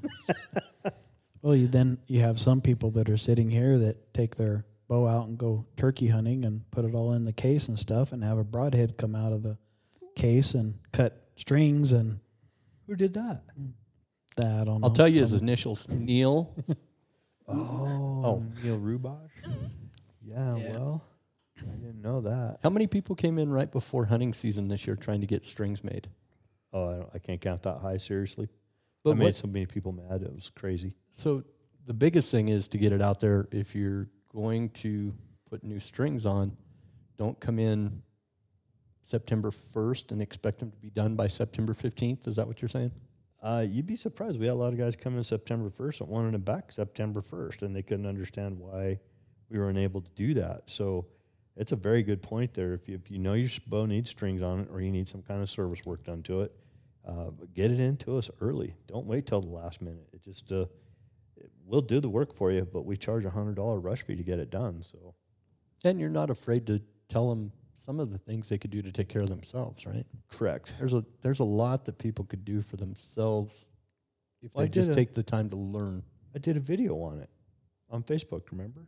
[SPEAKER 5] Well, you then you have some people that are sitting here that take their bow out and go turkey hunting and put it all in the case and stuff, and have a broadhead come out of the case and cut strings and
[SPEAKER 3] Who did that?
[SPEAKER 5] that. I don't know.
[SPEAKER 1] I'll tell you his
[SPEAKER 5] Some-
[SPEAKER 1] initials: Neil.
[SPEAKER 3] Oh, Neil Rubosh. Yeah,
[SPEAKER 5] Yeah.
[SPEAKER 3] well, I didn't know that.
[SPEAKER 1] How many people came in right before hunting season this year trying to get strings made?
[SPEAKER 3] Oh, I, don't, I can't count that high, seriously.
[SPEAKER 1] But
[SPEAKER 3] I made
[SPEAKER 1] what-
[SPEAKER 3] so many people mad. It was crazy.
[SPEAKER 1] So the biggest thing is to get it out there. If you're going to put new strings on, don't come in September first and expect them to be done by September fifteenth. Is that what you're saying?
[SPEAKER 3] Uh, you'd be surprised. We had a lot of guys come in September first and wanted them back September first, and they couldn't understand why we were unable to do that. So it's a very good point there. If you, if you know your bow needs strings on it or you need some kind of service work done to it, uh, get it into us early. Don't wait till the last minute. It just uh, it, we'll do the work for you, but we charge a one hundred dollars rush fee to get it done. So
[SPEAKER 1] And you're not afraid to tell them some of the things they could do to take care of themselves, right?
[SPEAKER 3] correct.
[SPEAKER 1] There's a there's a lot that people could do for themselves if
[SPEAKER 3] Well, I
[SPEAKER 1] they just
[SPEAKER 3] did a-
[SPEAKER 1] take the time to learn.
[SPEAKER 3] I did a video on it on Facebook, remember?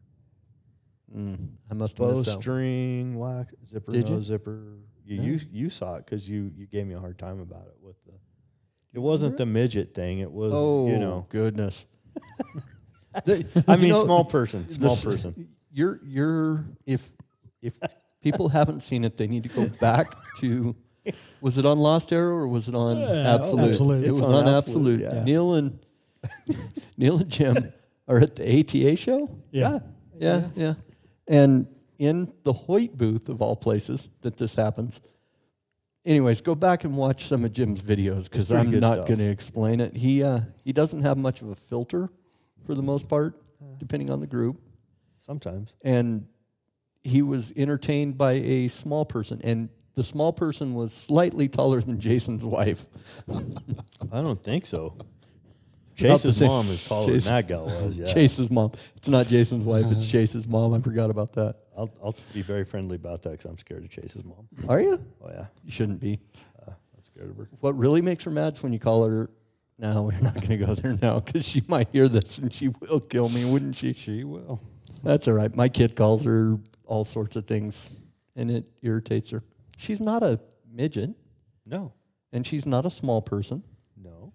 [SPEAKER 1] Mm, I must have
[SPEAKER 3] Bow
[SPEAKER 1] missed out.
[SPEAKER 3] string, lock, zipper,
[SPEAKER 1] Did
[SPEAKER 3] no
[SPEAKER 1] you?
[SPEAKER 3] zipper. You,
[SPEAKER 1] No.
[SPEAKER 3] you you saw it because you, you gave me a hard time about it with the. It wasn't the midget thing. It was
[SPEAKER 1] Oh,
[SPEAKER 3] you know.
[SPEAKER 1] goodness. The-
[SPEAKER 3] I
[SPEAKER 1] you
[SPEAKER 3] mean,
[SPEAKER 1] know,
[SPEAKER 3] small person, small
[SPEAKER 1] this-
[SPEAKER 3] person.
[SPEAKER 1] You're you're if if people haven't seen it, they need to go back to. Was it on Lost Arrow or was it on
[SPEAKER 5] Yeah,
[SPEAKER 1] Absolute?
[SPEAKER 5] Absolute.
[SPEAKER 1] It
[SPEAKER 3] It's
[SPEAKER 1] was
[SPEAKER 3] on
[SPEAKER 1] on
[SPEAKER 3] Absolute,
[SPEAKER 1] Absolute.
[SPEAKER 3] yeah.
[SPEAKER 1] Neil and Neil and Jim are at the A T A show.
[SPEAKER 5] Yeah.
[SPEAKER 1] Yeah, yeah. And in the Hoyt booth, of all places, that this happens. Anyways, go back and watch some of Jim's videos because
[SPEAKER 3] pretty
[SPEAKER 1] I'm
[SPEAKER 3] good
[SPEAKER 1] not
[SPEAKER 3] stuff.
[SPEAKER 1] going to explain it. He uh, he doesn't have much of a filter for the most part, depending on the group.
[SPEAKER 3] Sometimes.
[SPEAKER 1] And he was entertained by a small person, and the small person was slightly taller than Jason's wife.
[SPEAKER 3] I don't think so.
[SPEAKER 1] About
[SPEAKER 3] Chase's
[SPEAKER 1] the same-
[SPEAKER 3] mom is taller
[SPEAKER 1] Chase-
[SPEAKER 3] than that gal was. Yeah.
[SPEAKER 1] Chase's mom. It's not Jason's wife. It's Chase's mom. I forgot about that.
[SPEAKER 3] I'll I'll be very friendly about that because I'm scared of Chase's mom.
[SPEAKER 1] Are you?
[SPEAKER 3] Oh yeah,
[SPEAKER 1] You shouldn't be.
[SPEAKER 3] uh, I'm scared of her.
[SPEAKER 1] What really makes her mad is when you call her. No, we're not going to go there now because she might hear this and she will kill me, wouldn't she?
[SPEAKER 4] She will.
[SPEAKER 1] That's all right. My kid calls her all sorts of things, and it irritates her. She's not a midget,
[SPEAKER 3] No,
[SPEAKER 1] and she's not a small person.
[SPEAKER 3] no.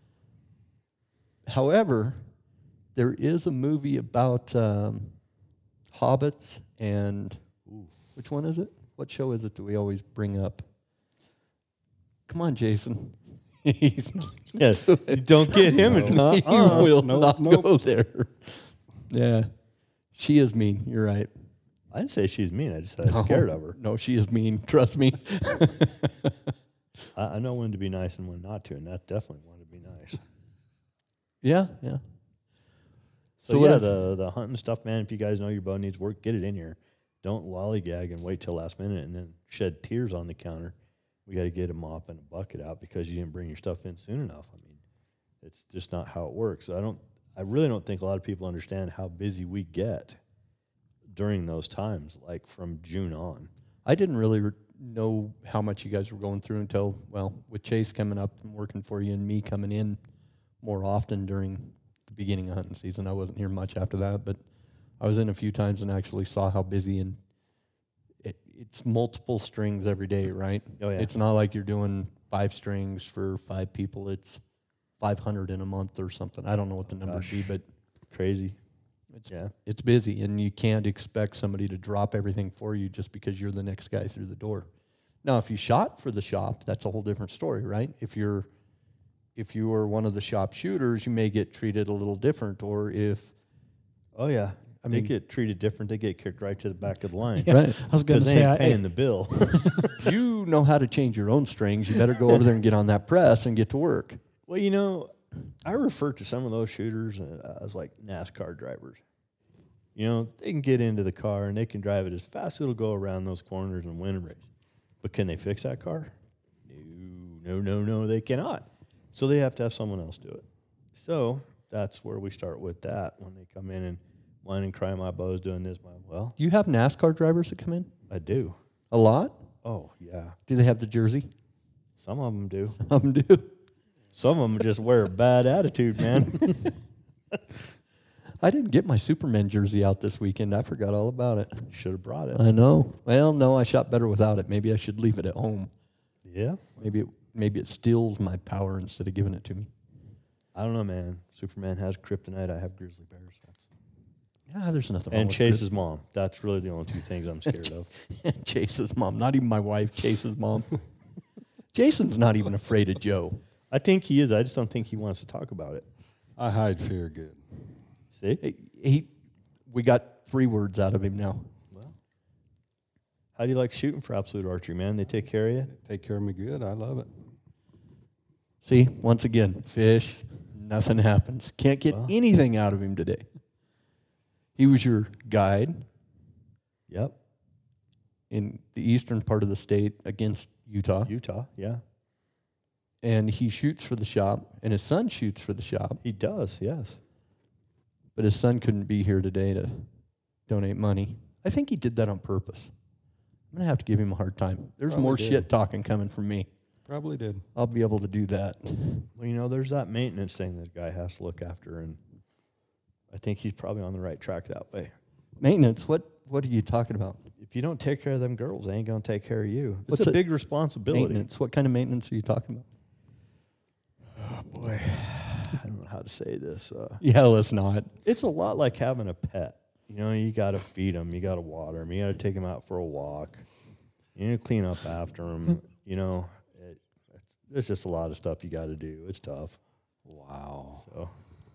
[SPEAKER 1] However, there is a movie about um, hobbits and which one is it? What show is it that we always bring up? Come on, Jason. He's not.
[SPEAKER 3] Yeah, you don't get him.
[SPEAKER 4] No.
[SPEAKER 3] Uh,
[SPEAKER 1] He
[SPEAKER 3] uh,
[SPEAKER 1] will
[SPEAKER 4] nope,
[SPEAKER 1] not
[SPEAKER 4] nope.
[SPEAKER 1] go there. Yeah, she is mean. You're right.
[SPEAKER 3] I didn't say she's mean. I just said I was scared of her.
[SPEAKER 1] No, she is mean. Trust me.
[SPEAKER 3] I, I know when to be nice and when not to, and that definitely wanted to be nice.
[SPEAKER 1] Yeah, yeah.
[SPEAKER 3] So,
[SPEAKER 1] So what
[SPEAKER 3] yeah,
[SPEAKER 1] if-
[SPEAKER 3] the the hunting stuff, man. If you guys know your bow needs work, get it in here. Don't lollygag and wait till last minute and then shed tears on the counter. We got to get a mop and a bucket out because you didn't bring your stuff in soon enough. I mean, it's just not how it works. I don't. I really don't think a lot of people understand how busy we get during those times, like from June on.
[SPEAKER 1] I didn't really re- know how much you guys were going through until, well, with Chase coming up and working for you and me coming in more often during the beginning of hunting season. I wasn't here much after that, but I was in a few times and actually saw how busy, and it, it's multiple strings every day, right?
[SPEAKER 3] Oh, yeah.
[SPEAKER 1] It's not like you're doing five strings for five people. It's five hundred in a month or something. I don't know what the number would be,
[SPEAKER 3] Gosh.
[SPEAKER 1] but
[SPEAKER 3] Crazy.
[SPEAKER 1] it's
[SPEAKER 3] Yeah.
[SPEAKER 1] it's busy, and you can't expect somebody to drop everything for you just because you're the next guy through the door. Now, if you shot for the shop, that's a whole different story, right? If you're if you are one of the shop shooters, you may get treated a little different, or if
[SPEAKER 3] Oh yeah.
[SPEAKER 1] I
[SPEAKER 3] they
[SPEAKER 1] mean-
[SPEAKER 3] get treated different. They get kicked right to the back of the line.
[SPEAKER 1] right,
[SPEAKER 5] I was going
[SPEAKER 3] Because
[SPEAKER 5] to
[SPEAKER 3] they
[SPEAKER 5] say,
[SPEAKER 3] ain't
[SPEAKER 5] I,
[SPEAKER 3] paying the bill.
[SPEAKER 1] you know how to change your own strings, you better go over there and get on that press and get to work.
[SPEAKER 3] Well, you know, I refer to some of those shooters as like NASCAR drivers. You know, they can get into the car and they can drive it as fast as it'll go around those corners and win a race. But can they fix that car? No, no, no, no, they cannot. So they have to have someone else do it. So that's where we start with that when they come in and whine and cry, my bow's doing this. My, well,
[SPEAKER 1] Do you have NASCAR drivers that come in?
[SPEAKER 3] I do.
[SPEAKER 1] A lot?
[SPEAKER 3] Oh, yeah.
[SPEAKER 1] Do they have the jersey?
[SPEAKER 3] Some of them do.
[SPEAKER 1] Some of them do.
[SPEAKER 3] Some of them just wear a bad attitude, man.
[SPEAKER 1] I didn't get my Superman jersey out this weekend. I forgot all about it.
[SPEAKER 3] Should have brought it.
[SPEAKER 1] I know. Well, no, I shot better without it. Maybe I should leave it at home.
[SPEAKER 3] Yeah.
[SPEAKER 1] Maybe it, maybe it steals my power instead of giving it to me.
[SPEAKER 3] I don't know, man. Superman has kryptonite. I have grizzly bears.
[SPEAKER 1] Yeah, there's nothing wrong
[SPEAKER 3] And
[SPEAKER 1] with
[SPEAKER 3] Chase's mom. That's really the only two things I'm scared of.
[SPEAKER 1] Chris. Chase's mom. Not even my wife, Chase's mom. Jason's not even afraid of Joe.
[SPEAKER 3] I think he is. I just don't think he wants to talk about it.
[SPEAKER 4] I hide fear good.
[SPEAKER 3] See?
[SPEAKER 1] He, he we got three words out of him now.
[SPEAKER 3] Well, how do you like shooting for Absolute Archery, man? They take care of you?
[SPEAKER 4] Take care of me good. I love it.
[SPEAKER 1] See, once again, fish, nothing happens. Can't get
[SPEAKER 3] Well.
[SPEAKER 1] anything out of him today. He was your guide
[SPEAKER 3] Yep.
[SPEAKER 1] in the eastern part of the state against Utah.
[SPEAKER 3] Utah, yeah.
[SPEAKER 1] And he shoots for the shop, and his son shoots for the shop.
[SPEAKER 3] He does, yes.
[SPEAKER 1] But his son couldn't be here today to donate money. I think he did that on purpose. I'm going to have to give him a hard time. There's
[SPEAKER 4] Probably
[SPEAKER 1] more
[SPEAKER 4] did.
[SPEAKER 1] shit talking coming from me.
[SPEAKER 4] Probably did.
[SPEAKER 1] I'll be able to do that.
[SPEAKER 3] Well, you know, there's that maintenance thing that guy has to look after, and I think he's probably on the right track that way.
[SPEAKER 1] Maintenance, what what are you talking about?
[SPEAKER 3] If you don't take care of them girls, they ain't going to take care of you. It's
[SPEAKER 1] What's
[SPEAKER 3] a
[SPEAKER 1] it-
[SPEAKER 3] big responsibility.
[SPEAKER 1] Maintenance. What kind of maintenance are you talking about?
[SPEAKER 3] Oh, boy. I don't know how to say this. Uh,
[SPEAKER 1] Yeah, let's not.
[SPEAKER 3] it's a lot like having a pet. You know, you got to feed them, you got to water them, you got to take them out for a walk, you need to clean up after them. You know, it, it's, it's just a lot of stuff you got to do. It's tough.
[SPEAKER 4] Wow.
[SPEAKER 3] So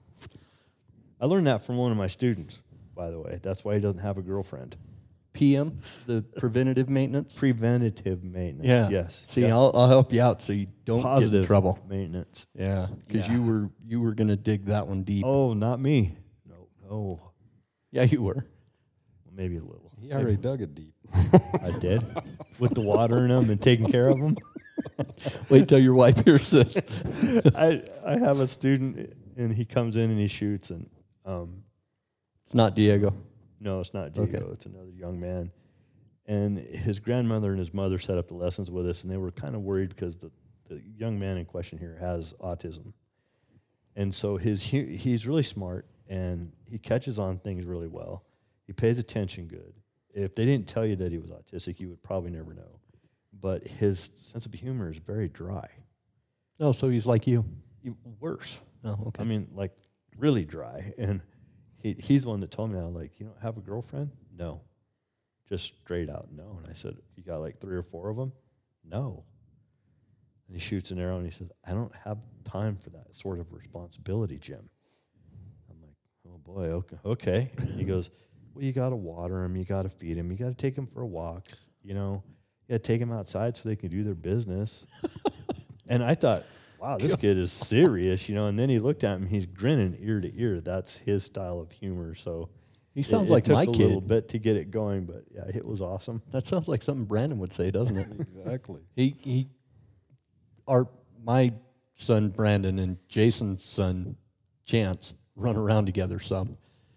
[SPEAKER 3] I learned that from one of my students, by the way. That's why he doesn't have a girlfriend.
[SPEAKER 1] P M, the preventative maintenance.
[SPEAKER 3] Preventative maintenance.
[SPEAKER 1] Yeah.
[SPEAKER 3] Yes.
[SPEAKER 1] See,
[SPEAKER 3] Yeah.
[SPEAKER 1] I'll I'll help you out so you don't get
[SPEAKER 3] Positive
[SPEAKER 1] in trouble.
[SPEAKER 3] maintenance.
[SPEAKER 1] Yeah, because
[SPEAKER 3] Yeah.
[SPEAKER 1] you were you were gonna dig that one deep.
[SPEAKER 3] Oh, not me. No, no.
[SPEAKER 1] Yeah, you were.
[SPEAKER 3] Maybe a little.
[SPEAKER 4] He already dug it deep.
[SPEAKER 3] I did. With the water in them and taking care of them.
[SPEAKER 1] Wait till your wife hears this.
[SPEAKER 3] I I have a student and he comes in and he shoots and um
[SPEAKER 1] It's not Diego.
[SPEAKER 3] no, it's not Diego.
[SPEAKER 1] Okay.
[SPEAKER 3] It's another young man. And his grandmother and his mother set up the lessons with us, and they were kind of worried because the, the young man in question here has autism. And so his hu- he's really smart, and he catches on things really well. He pays attention good. If they didn't tell you that he was autistic, you would probably never know. But his sense of humor is very dry.
[SPEAKER 1] Oh, so he's like you.
[SPEAKER 3] E- Worse.
[SPEAKER 1] Oh, okay.
[SPEAKER 3] I mean, like, really dry. And he he's the one that told me, I was like, you don't have a girlfriend? No. Just straight out, no. And I said, you got like three or four of them? No. And he shoots an arrow and he says, I don't have time for that sort of responsibility, Jim. I'm like, oh boy, okay. okay. And he goes, well, you got to water them, you got to feed them, you got to take them for walks, you know. You got to take them outside so they can do their business. And I thought, wow, this kid is serious, you know. And then he looked at him, he's grinning ear to ear. That's his style of humor. So
[SPEAKER 1] he sounds
[SPEAKER 3] it, it
[SPEAKER 1] like
[SPEAKER 3] took
[SPEAKER 1] my
[SPEAKER 3] a little
[SPEAKER 1] kid.
[SPEAKER 3] bit to get it going, but yeah, it was awesome.
[SPEAKER 1] That sounds like something Brandon would say, doesn't it?
[SPEAKER 4] Exactly.
[SPEAKER 1] he he, our my son Brandon and Jason's son Chance run around together some,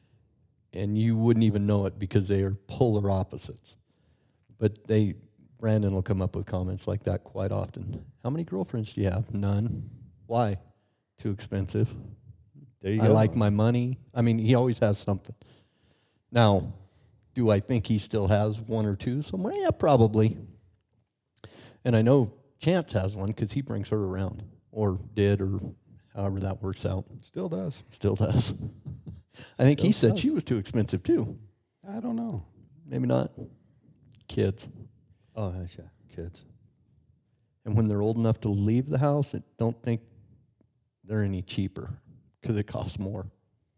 [SPEAKER 1] and you wouldn't even know it because they are polar opposites. But they Brandon will come up with comments like that quite often. How many girlfriends do you have? None. Why? Too expensive.
[SPEAKER 3] There you
[SPEAKER 1] I
[SPEAKER 3] go.
[SPEAKER 1] like my money. I mean, he always has something. Now, do I think he still has one or two somewhere? Yeah, probably. And I know Chance has one because he brings her around, or did, or however that works out.
[SPEAKER 4] Still does.
[SPEAKER 1] Still does. I think he
[SPEAKER 3] Still
[SPEAKER 1] said
[SPEAKER 3] does.
[SPEAKER 1] she was too expensive too.
[SPEAKER 4] I don't know.
[SPEAKER 1] Maybe not. Kids.
[SPEAKER 3] Oh, yeah, kids.
[SPEAKER 1] And when they're old enough to leave the house, I don't think they're any cheaper because it costs more.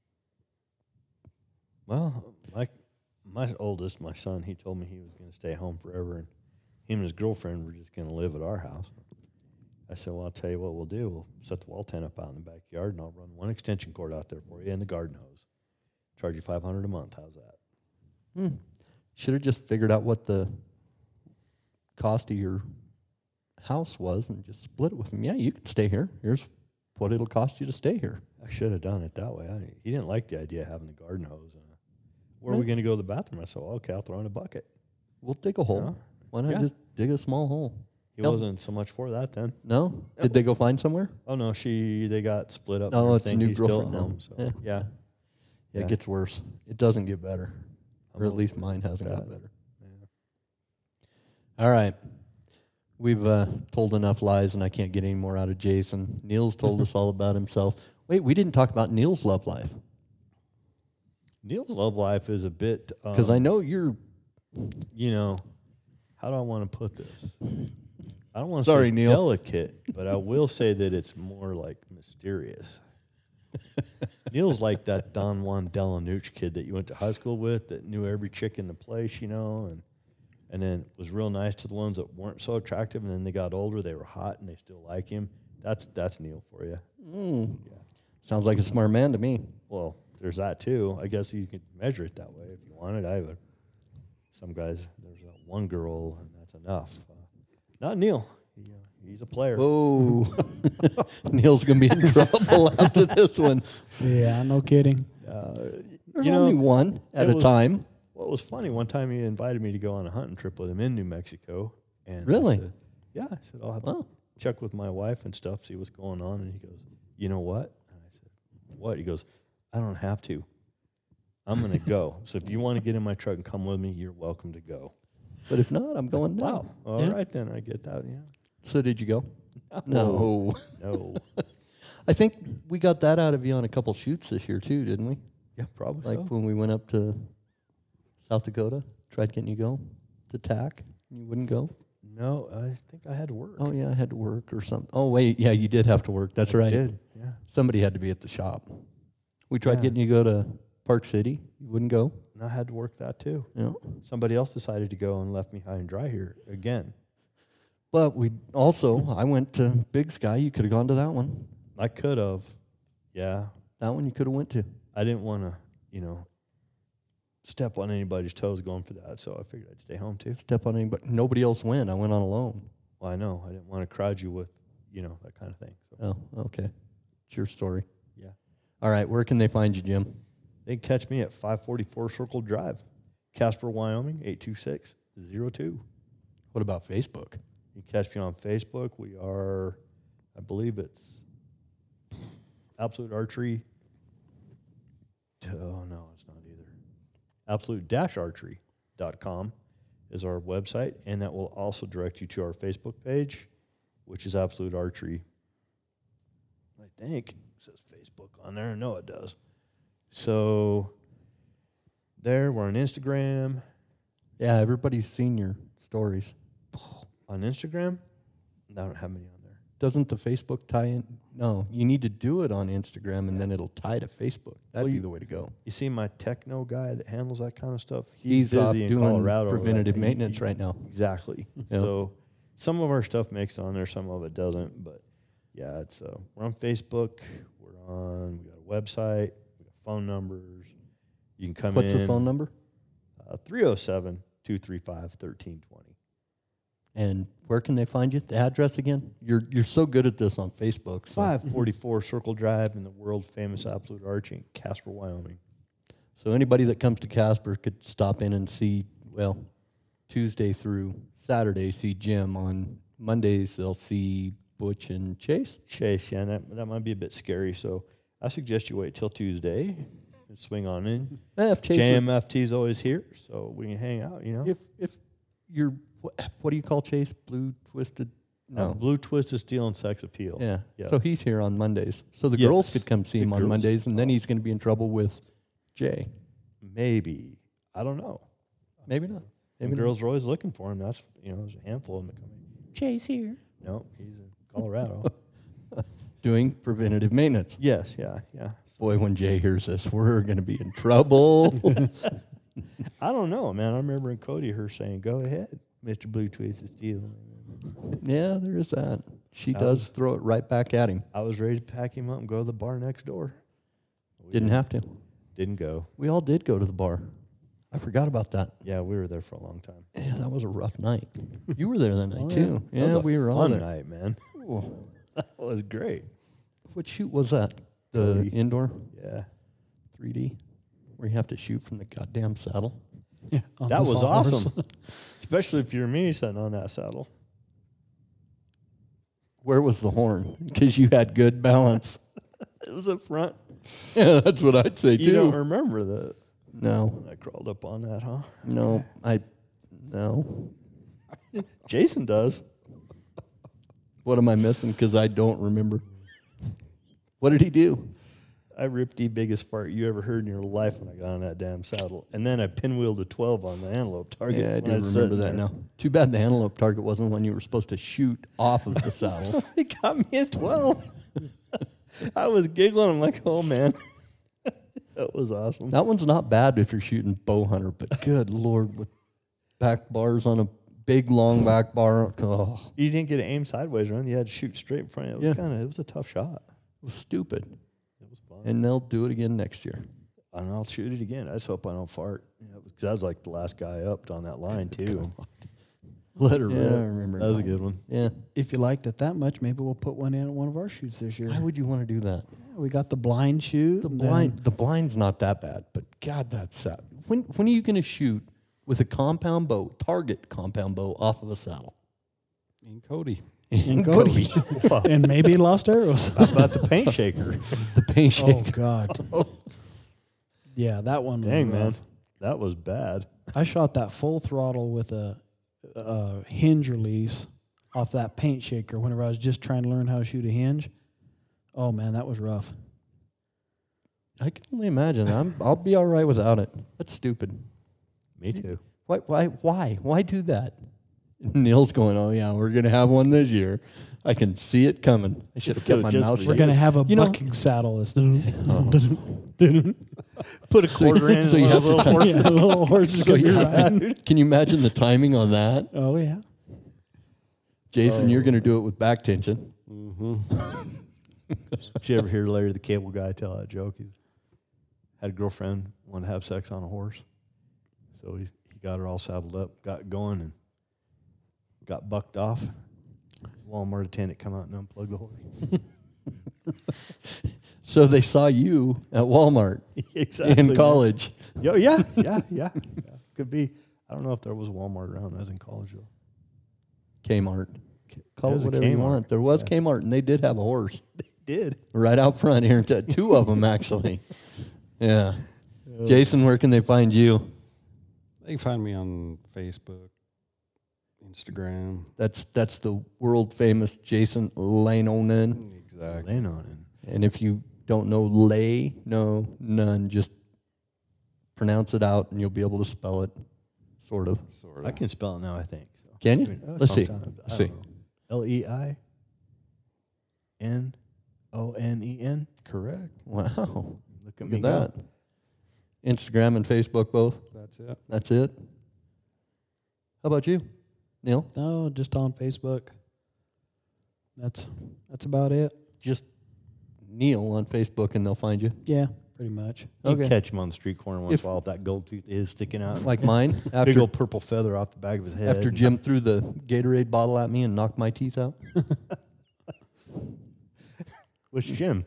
[SPEAKER 3] Well, my my oldest, my son, he told me he was going to stay home forever, and him and his girlfriend were just going to live at our house. I said, well, I'll tell you what we'll do. We'll set the wall tent up out in the backyard, and I'll run one extension cord out there for you and the garden hose. Charge you five hundred dollars a month. How's that?
[SPEAKER 1] Hmm. Should have just figured out what the cost of your house was and just split it with him. Yeah, you can stay here. Here's what it'll cost you to stay here.
[SPEAKER 3] I should have done it that way. I, he didn't like the idea of having the garden hose. Uh, where are we
[SPEAKER 1] Right.
[SPEAKER 3] going to go to the bathroom? I said, well, okay, I'll throw in a bucket.
[SPEAKER 1] We'll dig a hole.
[SPEAKER 3] Yeah.
[SPEAKER 1] Why not
[SPEAKER 3] Yeah.
[SPEAKER 1] just dig a small hole?
[SPEAKER 3] He
[SPEAKER 1] Yep.
[SPEAKER 3] wasn't so much for that then.
[SPEAKER 1] No? Did they go find somewhere?
[SPEAKER 3] Oh, no, she they got split up. and
[SPEAKER 1] Oh, it's a
[SPEAKER 3] everything.
[SPEAKER 1] new
[SPEAKER 3] He's still
[SPEAKER 1] girlfriend
[SPEAKER 3] at
[SPEAKER 1] now.
[SPEAKER 3] home, so,
[SPEAKER 1] Yeah.
[SPEAKER 3] yeah.
[SPEAKER 1] Yeah,
[SPEAKER 3] Yeah.
[SPEAKER 1] it gets worse. It doesn't get better.
[SPEAKER 3] I'm
[SPEAKER 1] Or at
[SPEAKER 3] over
[SPEAKER 1] least mine hasn't got
[SPEAKER 3] that.
[SPEAKER 1] better.
[SPEAKER 3] Yeah.
[SPEAKER 1] All right. We've uh, told enough lies, and I can't get any more out of Jason. Neil's told us all about himself. Wait, we didn't talk about Neil's love life.
[SPEAKER 3] Neil's love life is a bit
[SPEAKER 1] Because
[SPEAKER 3] um,
[SPEAKER 1] I know you're.
[SPEAKER 3] you know, how do I want to put this? I don't want to
[SPEAKER 1] Sorry,
[SPEAKER 3] say
[SPEAKER 1] Neil.
[SPEAKER 3] delicate, but I will say that it's more like mysterious. Neil's like that Don Juan Delanucci kid that you went to high school with that knew every chick in the place, you know, and and then was real nice to the ones that weren't so attractive, and then they got older, they were hot, and they still like him. That's that's Neil for you.
[SPEAKER 1] Mm, Sounds like a smart man to me.
[SPEAKER 3] Well, there's that too. I guess you could measure it that way if you wanted. I would. Some guys, there's uh, one girl, and that's enough. Uh, not Neil. He, uh, he's a player.
[SPEAKER 1] Whoa. Neil's going to be in trouble after this one.
[SPEAKER 5] Yeah, no kidding.
[SPEAKER 3] Uh,
[SPEAKER 1] There's
[SPEAKER 3] you know,
[SPEAKER 1] only one at
[SPEAKER 3] it
[SPEAKER 1] a
[SPEAKER 3] was-
[SPEAKER 1] time.
[SPEAKER 3] Well, it was funny. One time he invited me to go on a hunting trip with him in New Mexico. And I
[SPEAKER 1] Really?
[SPEAKER 3] said, yeah. I said, I'll have
[SPEAKER 1] Wow.
[SPEAKER 3] check with my wife and stuff, see what's going on. And he goes, you know what? And I said, what? He goes, I don't have to. I'm going to go. So if you want to get in my truck and come with me, you're welcome to go.
[SPEAKER 1] But if not, I'm going now.
[SPEAKER 3] Wow. All
[SPEAKER 5] Yeah.
[SPEAKER 3] right, then. I get that. Yeah.
[SPEAKER 1] So did you go?
[SPEAKER 3] No.
[SPEAKER 1] No.
[SPEAKER 3] No.
[SPEAKER 1] I think we got that out of you on a couple shoots this year too, didn't we?
[SPEAKER 3] Yeah, probably
[SPEAKER 1] Like
[SPEAKER 3] so.
[SPEAKER 1] when we went up to South Dakota, tried getting you go to T A C, and you wouldn't go.
[SPEAKER 3] No, I think I had to work.
[SPEAKER 1] Oh yeah, I had to work or something. Oh wait, yeah, you did have to work. That's
[SPEAKER 3] I
[SPEAKER 1] right.
[SPEAKER 3] did. Yeah.
[SPEAKER 1] Somebody had to be at the shop. We tried
[SPEAKER 3] Yeah.
[SPEAKER 1] getting you to go to Park City. You wouldn't go.
[SPEAKER 3] And I had to work that too.
[SPEAKER 1] Yeah.
[SPEAKER 3] Somebody else decided to go and left me high and dry here again.
[SPEAKER 1] But we also, I went to Big Sky. You could have gone to that one.
[SPEAKER 3] I could have. Yeah.
[SPEAKER 1] That one you could have went to.
[SPEAKER 3] I didn't want to, you know, step on anybody's toes going for that, so I figured I'd stay home too.
[SPEAKER 1] Step on anybody. Nobody else went. I went on alone.
[SPEAKER 3] Well, I know. I didn't want to crowd you with, you know, that kind of thing. So,
[SPEAKER 1] Oh, okay. It's your story.
[SPEAKER 3] yeah.
[SPEAKER 1] All right. Where can they find you, Jim?
[SPEAKER 3] They can catch me at five forty-four Circle Drive, Casper, Wyoming, eight two six zero two.
[SPEAKER 1] What about Facebook?
[SPEAKER 3] You can catch me on Facebook. We are, I believe it's Absolute Archery. Oh, no, it's not either. absolute dash archery dot com is our website, and that will also direct you to our Facebook page, which is Absolute Archery. I think it says Facebook on there. No, it does. So there, we're on Instagram.
[SPEAKER 1] Yeah, everybody's seen your stories.
[SPEAKER 3] On Instagram, I don't have many on there.
[SPEAKER 1] Doesn't the Facebook tie in? No, you need to do it on Instagram, and then it'll tie to Facebook. That'd
[SPEAKER 3] Well,
[SPEAKER 1] be
[SPEAKER 3] you-
[SPEAKER 1] the way to go.
[SPEAKER 3] You see my techno guy that handles that kind of stuff?
[SPEAKER 1] He's,
[SPEAKER 3] busy
[SPEAKER 1] off
[SPEAKER 3] in
[SPEAKER 1] doing
[SPEAKER 3] Colorado right
[SPEAKER 1] preventative
[SPEAKER 3] now. He-
[SPEAKER 1] maintenance
[SPEAKER 3] he-
[SPEAKER 1] right now.
[SPEAKER 3] Exactly.
[SPEAKER 1] Yeah.
[SPEAKER 3] So some of our stuff makes it on there, some of it doesn't. But yeah, it's uh, we're on Facebook. We're on. We got a website. We got phone numbers. You can come
[SPEAKER 1] What's
[SPEAKER 3] in.
[SPEAKER 1] the phone number?
[SPEAKER 3] Uh, three oh seven, two three five, one three two zero.
[SPEAKER 1] And where can they find you? The address again? You're you're so good at this on Facebook. so-
[SPEAKER 3] five forty-four Circle Drive in the world famous Absolute Archery in Casper, Wyoming.
[SPEAKER 1] So anybody that comes to Casper could stop in and see, well, Tuesday through Saturday, see Jim. On Mondays, they'll see Butch and Chase.
[SPEAKER 3] Chase, yeah, that, that might be a bit scary. So I suggest you wait till Tuesday and swing on in.
[SPEAKER 1] Eh, if Chase
[SPEAKER 3] J M F T's always here, so we can hang out, you know.
[SPEAKER 1] if if you're what, what do you call Chase? Blue twisted?
[SPEAKER 3] No,
[SPEAKER 1] No.
[SPEAKER 3] Blue Twisted Steel and Sex Appeal.
[SPEAKER 1] Yeah.
[SPEAKER 3] Yeah.
[SPEAKER 1] So he's here on Mondays. So the
[SPEAKER 3] Yes.
[SPEAKER 1] girls could come see
[SPEAKER 3] The
[SPEAKER 1] him on
[SPEAKER 3] girls.
[SPEAKER 1] Mondays, and then he's going to be in trouble with Jay.
[SPEAKER 3] Maybe. I don't know.
[SPEAKER 1] Maybe not.
[SPEAKER 3] And
[SPEAKER 1] Maybe not.
[SPEAKER 3] girls are always looking for him. That's, you know, there's a handful of them that come in.
[SPEAKER 6] Chase here.
[SPEAKER 3] No, he's in Colorado.
[SPEAKER 1] Doing preventative maintenance.
[SPEAKER 3] Yes, yeah, yeah.
[SPEAKER 1] Boy, when Jay hears this, we're going to be in trouble.
[SPEAKER 3] I don't know, man. I remember in Cody her saying, "Go ahead, Mister Blue Twisted Steel."
[SPEAKER 1] Yeah, there is that. She
[SPEAKER 3] I
[SPEAKER 1] does
[SPEAKER 3] was-
[SPEAKER 1] throw it right back at him.
[SPEAKER 3] I was ready to pack him up and go to the bar next door. We
[SPEAKER 1] Didn't have to.
[SPEAKER 3] Didn't go.
[SPEAKER 1] We all did go to the bar. I forgot about that.
[SPEAKER 3] Yeah, we were there for a long time.
[SPEAKER 1] Yeah, that was a rough night. You were there that night
[SPEAKER 5] Oh, yeah.
[SPEAKER 1] too.
[SPEAKER 3] That
[SPEAKER 1] Yeah,
[SPEAKER 3] was a
[SPEAKER 1] we were all
[SPEAKER 3] fun
[SPEAKER 1] there.
[SPEAKER 3] night, man.
[SPEAKER 1] Ooh.
[SPEAKER 3] That was great.
[SPEAKER 1] What shoot was that? The
[SPEAKER 3] Cody.
[SPEAKER 1] indoor
[SPEAKER 3] Yeah.
[SPEAKER 1] three D, where you have to shoot from the goddamn saddle.
[SPEAKER 5] Yeah, on
[SPEAKER 3] That
[SPEAKER 5] the
[SPEAKER 3] was
[SPEAKER 5] sawhorse.
[SPEAKER 3] awesome. Especially if you're me sitting on that saddle.
[SPEAKER 1] Where was the horn? Because you had good balance.
[SPEAKER 3] It was up front.
[SPEAKER 1] Yeah, that's what I'd say
[SPEAKER 3] You don't
[SPEAKER 1] too.
[SPEAKER 3] remember that
[SPEAKER 1] No,
[SPEAKER 3] when I crawled up on that, huh?
[SPEAKER 1] no, I, no.
[SPEAKER 3] Jason does.
[SPEAKER 1] What am I missing? Because I don't remember. What did he do?
[SPEAKER 3] I ripped the biggest fart you ever heard in your life when I got on that damn saddle. And then I pinwheeled a twelve on the antelope target.
[SPEAKER 1] Yeah, I
[SPEAKER 3] when
[SPEAKER 1] do
[SPEAKER 3] was
[SPEAKER 1] remember
[SPEAKER 3] sitting
[SPEAKER 1] that
[SPEAKER 3] there.
[SPEAKER 1] now. Too bad the antelope target wasn't one you were supposed to shoot off of the saddle.
[SPEAKER 3] They got me at twelve. I was giggling. I'm like, oh, man. That was awesome.
[SPEAKER 1] That one's not bad if you're shooting bow hunter, but good Lord, with back bars on a big, long back bar. Oh,
[SPEAKER 3] You didn't get to aim sideways, run. You had to shoot straight in front. It was
[SPEAKER 1] Yeah.
[SPEAKER 3] kind of, it was a tough shot.
[SPEAKER 1] it was stupid.
[SPEAKER 3] It was fun.
[SPEAKER 1] And they'll do it again next year.
[SPEAKER 3] And I'll shoot it again. I just hope I don't fart. Because I was like the last guy up on that line, too. Let her
[SPEAKER 1] Yeah,
[SPEAKER 3] rip.
[SPEAKER 1] I remember
[SPEAKER 3] That was a
[SPEAKER 1] that.
[SPEAKER 3] good one.
[SPEAKER 1] Yeah.
[SPEAKER 7] If you liked it that much, maybe we'll put one in at one of our shoots this year.
[SPEAKER 1] Why would you want to do that?
[SPEAKER 7] Yeah, we got the blind shoot.
[SPEAKER 1] The
[SPEAKER 7] and then-
[SPEAKER 1] blind, the blind's not that bad, but God, that's sad. When when are you going to shoot with a compound bow, target compound bow off of a saddle?
[SPEAKER 4] In Cody.
[SPEAKER 7] and Cody. and maybe Lost Arrows.
[SPEAKER 3] How about the paint shaker?
[SPEAKER 1] The paint
[SPEAKER 7] Oh
[SPEAKER 1] shake.
[SPEAKER 7] God. Yeah, that one was
[SPEAKER 3] Dang, man.
[SPEAKER 7] rough.
[SPEAKER 3] That was bad.
[SPEAKER 7] I shot that full throttle with a, a hinge release off that paint shaker whenever I was just trying to learn how to shoot a hinge. Oh man, that was rough.
[SPEAKER 1] I can only imagine. I'm, I'll be all right without it. That's stupid.
[SPEAKER 3] Me too.
[SPEAKER 1] Why? Why? Why? Why do that? Neil's going, oh, yeah, we're going to have one this year. I can see it coming. I should have kept my
[SPEAKER 3] Just
[SPEAKER 1] mouth
[SPEAKER 3] for
[SPEAKER 1] shut.
[SPEAKER 7] We're gonna have a
[SPEAKER 1] You know-
[SPEAKER 7] bucking saddle. It's
[SPEAKER 3] Put a quarter in.
[SPEAKER 1] so you
[SPEAKER 3] and
[SPEAKER 1] have
[SPEAKER 3] a little
[SPEAKER 1] to
[SPEAKER 3] horse.
[SPEAKER 7] yeah, little horses.
[SPEAKER 1] So
[SPEAKER 7] gonna be
[SPEAKER 1] you're-
[SPEAKER 7] riding.
[SPEAKER 1] Can you imagine the timing on that?
[SPEAKER 7] Oh yeah.
[SPEAKER 1] Jason, you're going to do it with back tension.
[SPEAKER 3] Did you ever hear Larry the Cable Guy tell that joke? He had a girlfriend, wanted to have sex on a horse. So he, he got her all saddled up, got going, and got bucked off. Walmart attendant come out and unplug the horse.
[SPEAKER 1] So they saw you at Walmart
[SPEAKER 3] Exactly.
[SPEAKER 1] in college.
[SPEAKER 3] Yo, yeah, yeah, yeah, yeah. Could be. I don't know if there was Walmart around. I was in college, though.
[SPEAKER 1] Kmart. Call
[SPEAKER 3] It
[SPEAKER 1] it
[SPEAKER 3] was a
[SPEAKER 1] whatever you
[SPEAKER 3] Kmart.
[SPEAKER 1] want. There was
[SPEAKER 3] Yeah.
[SPEAKER 1] Kmart, and they did have a horse
[SPEAKER 3] Did.
[SPEAKER 1] right out front here. Two of them, actually. Yeah. Jason, where can they find you?
[SPEAKER 4] They can find me on Facebook, Instagram.
[SPEAKER 1] That's that's the world famous Jason Lanonen.
[SPEAKER 4] Exactly.
[SPEAKER 3] Laying on it.
[SPEAKER 1] And if you don't know lay, no, none, just pronounce it out, and you'll be able to spell it, sort of.
[SPEAKER 4] Sort of.
[SPEAKER 3] I can spell it now, I think. So.
[SPEAKER 1] Can
[SPEAKER 3] I
[SPEAKER 1] you?
[SPEAKER 3] mean, uh,
[SPEAKER 1] Let's see.
[SPEAKER 3] sometimes.
[SPEAKER 1] Let's
[SPEAKER 3] I
[SPEAKER 1] see.
[SPEAKER 3] don't know. L E I N O N E N.
[SPEAKER 4] Correct.
[SPEAKER 1] Wow.
[SPEAKER 3] Look at
[SPEAKER 1] Look
[SPEAKER 3] me
[SPEAKER 1] at
[SPEAKER 3] go.
[SPEAKER 1] that. Instagram and Facebook both.
[SPEAKER 4] That's it.
[SPEAKER 1] That's it. How about you, Neil?
[SPEAKER 7] No, just on Facebook. That's that's about it.
[SPEAKER 1] Just Neil on Facebook, and they'll find you.
[SPEAKER 7] Yeah, pretty much.
[SPEAKER 3] You
[SPEAKER 1] Okay.
[SPEAKER 3] catch him on the street corner once
[SPEAKER 1] If-
[SPEAKER 3] in a while if that gold tooth is sticking out.
[SPEAKER 1] Like mine.
[SPEAKER 3] big
[SPEAKER 1] After
[SPEAKER 3] old purple feather off the back of his head.
[SPEAKER 1] after Jim threw the Gatorade bottle at me and knocked my teeth out.
[SPEAKER 3] Which Jim?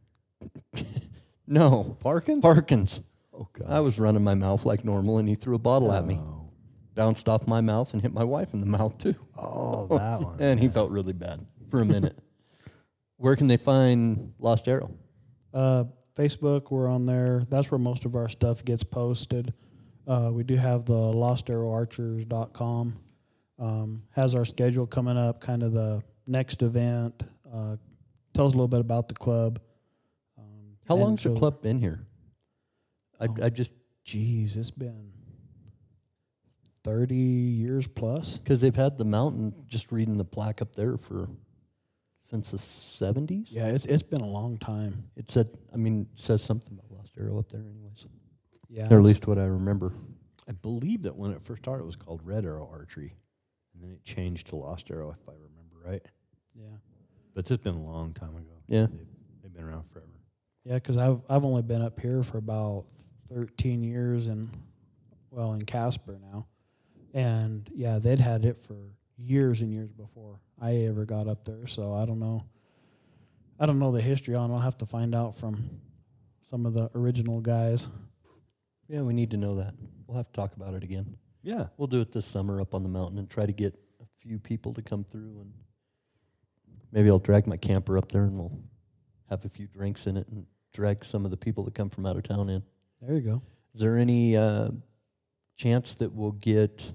[SPEAKER 1] No,
[SPEAKER 3] Parkins?
[SPEAKER 1] Parkins.
[SPEAKER 3] Oh, God.
[SPEAKER 1] I was running my mouth like normal, and he threw a bottle at me.
[SPEAKER 3] Oh.
[SPEAKER 1] Bounced off my mouth and hit my wife in the mouth too.
[SPEAKER 3] Oh, that one.
[SPEAKER 1] And he felt really bad for a minute. Where can they find Lost Arrow?
[SPEAKER 7] Uh, Facebook, we're on there. That's where most of our stuff gets posted. Uh, we do have the lost arrow archers dot com. Um, has our schedule coming up, kind of the next event. Uh, tells a little bit about the club. Um,
[SPEAKER 1] How
[SPEAKER 7] and
[SPEAKER 1] long's the
[SPEAKER 7] so-
[SPEAKER 1] club been here? I,
[SPEAKER 7] Oh.
[SPEAKER 1] I just
[SPEAKER 7] Geez, it's been thirty years plus.
[SPEAKER 1] because they've had the mountain. Just reading the plaque up there for since the seventies.
[SPEAKER 7] Yeah, it's it's been a long time.
[SPEAKER 1] It said. I mean, it says something about Lost Arrow up there, anyways.
[SPEAKER 7] Yeah,
[SPEAKER 1] Or at
[SPEAKER 7] it's-
[SPEAKER 1] least what I remember.
[SPEAKER 3] I believe that when it first started, it was called Red Arrow Archery. And then it changed to Lost Arrow, if I remember right.
[SPEAKER 7] yeah,
[SPEAKER 3] But it's been a long time ago.
[SPEAKER 1] Yeah.
[SPEAKER 3] They've, they've been around forever.
[SPEAKER 7] yeah. Because I've I've only been up here for about thirteen years, and well, in Casper now, and yeah, they'd had it for years and years before I ever got up there. So I don't know. I don't know the history on it. I'll have to find out from some of the original guys.
[SPEAKER 1] Yeah, we need to know that. We'll have to talk about it again.
[SPEAKER 3] Yeah.
[SPEAKER 1] We'll do it this summer up on the mountain and try to get a few people to come through, and maybe I'll drag my camper up there and we'll have a few drinks in it and drag some of the people that come from out of town in.
[SPEAKER 7] There you go.
[SPEAKER 1] Is there any uh, chance that we'll get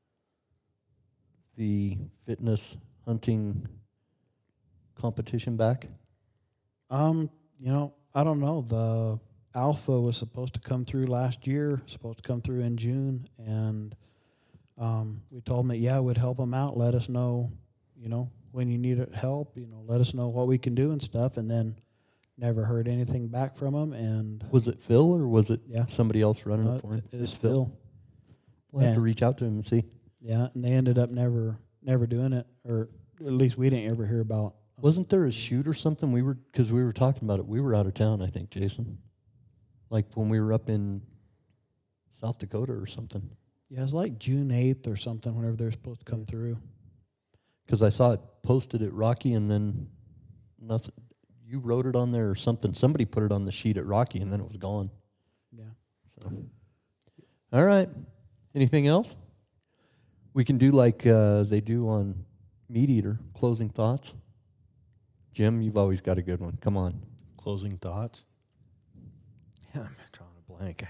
[SPEAKER 1] the fitness hunting competition back?
[SPEAKER 7] Um, you know, I don't know. The Alpha was supposed to come through last year, supposed to come through in June, and um, we told them that, yeah, we'd help them out. Let us know, you know, when you need help, you know, let us know what we can do and stuff. And then never heard anything back from them. And
[SPEAKER 1] Was it Phil or was it
[SPEAKER 7] Yeah.
[SPEAKER 1] somebody else running
[SPEAKER 7] uh,
[SPEAKER 1] it for him?
[SPEAKER 7] it was
[SPEAKER 1] It's
[SPEAKER 7] Phil.
[SPEAKER 1] We'll have to
[SPEAKER 7] And-
[SPEAKER 1] reach out to him and see.
[SPEAKER 7] Yeah, and they ended up never never doing it, or at least we didn't ever hear about.
[SPEAKER 1] Wasn't there a shoot or something? We were because we were talking about it. We were out of town, I think, Jason. Like when we were up in South Dakota or something.
[SPEAKER 7] Yeah, it was like June eighth or something. Whenever they're supposed to come through.
[SPEAKER 1] Because I saw it posted at Rocky, and then nothing. You wrote it on there or something. Somebody put it on the sheet at Rocky, and then it was gone.
[SPEAKER 7] Yeah.
[SPEAKER 1] So, all right. Anything else? We can do like uh, they do on Meat Eater. Closing thoughts. Jim, you've always got a good one. Come on.
[SPEAKER 3] Closing thoughts. Yeah, I'm drawing a blank.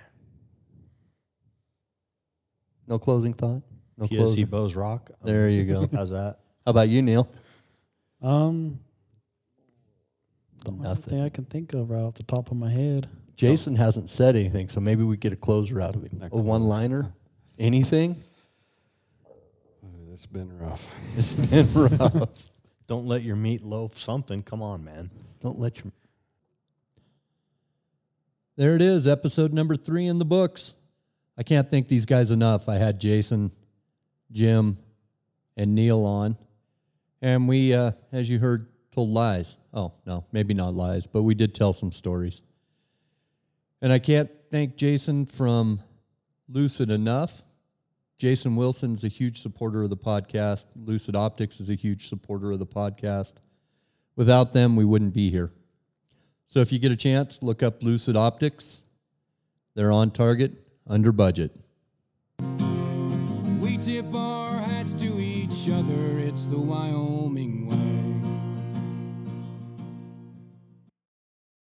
[SPEAKER 1] No closing thought. No
[SPEAKER 3] P S E
[SPEAKER 1] closing.
[SPEAKER 3] Bose Rock.
[SPEAKER 1] There you go.
[SPEAKER 3] How's that?
[SPEAKER 1] How about you, Neil?
[SPEAKER 7] Um, don't
[SPEAKER 1] Nothing.
[SPEAKER 7] thing I can think of right off the top of my head.
[SPEAKER 1] Jason hasn't said anything, so maybe we get a closer out of him.
[SPEAKER 4] Not
[SPEAKER 1] A one-liner? Anything?
[SPEAKER 4] Uh, It's been rough.
[SPEAKER 1] It's been rough.
[SPEAKER 3] Don't let your meat loaf something. Come on, man.
[SPEAKER 1] Don't let your... There it is, episode number three in the books. I can't thank these guys enough. I had Jason, Jim, and Neil on. And we, uh, as you heard, told lies. Oh, no, maybe not lies, but we did tell some stories. And I can't thank Jason from Lucid enough. Jason Wilson's a huge supporter of the podcast. Lucid Optics is a huge supporter of the podcast. Without them, we wouldn't be here. So if you get a chance, look up Lucid Optics. They're on target, under budget.
[SPEAKER 2] We tip our hats to each other. It's the Wyoming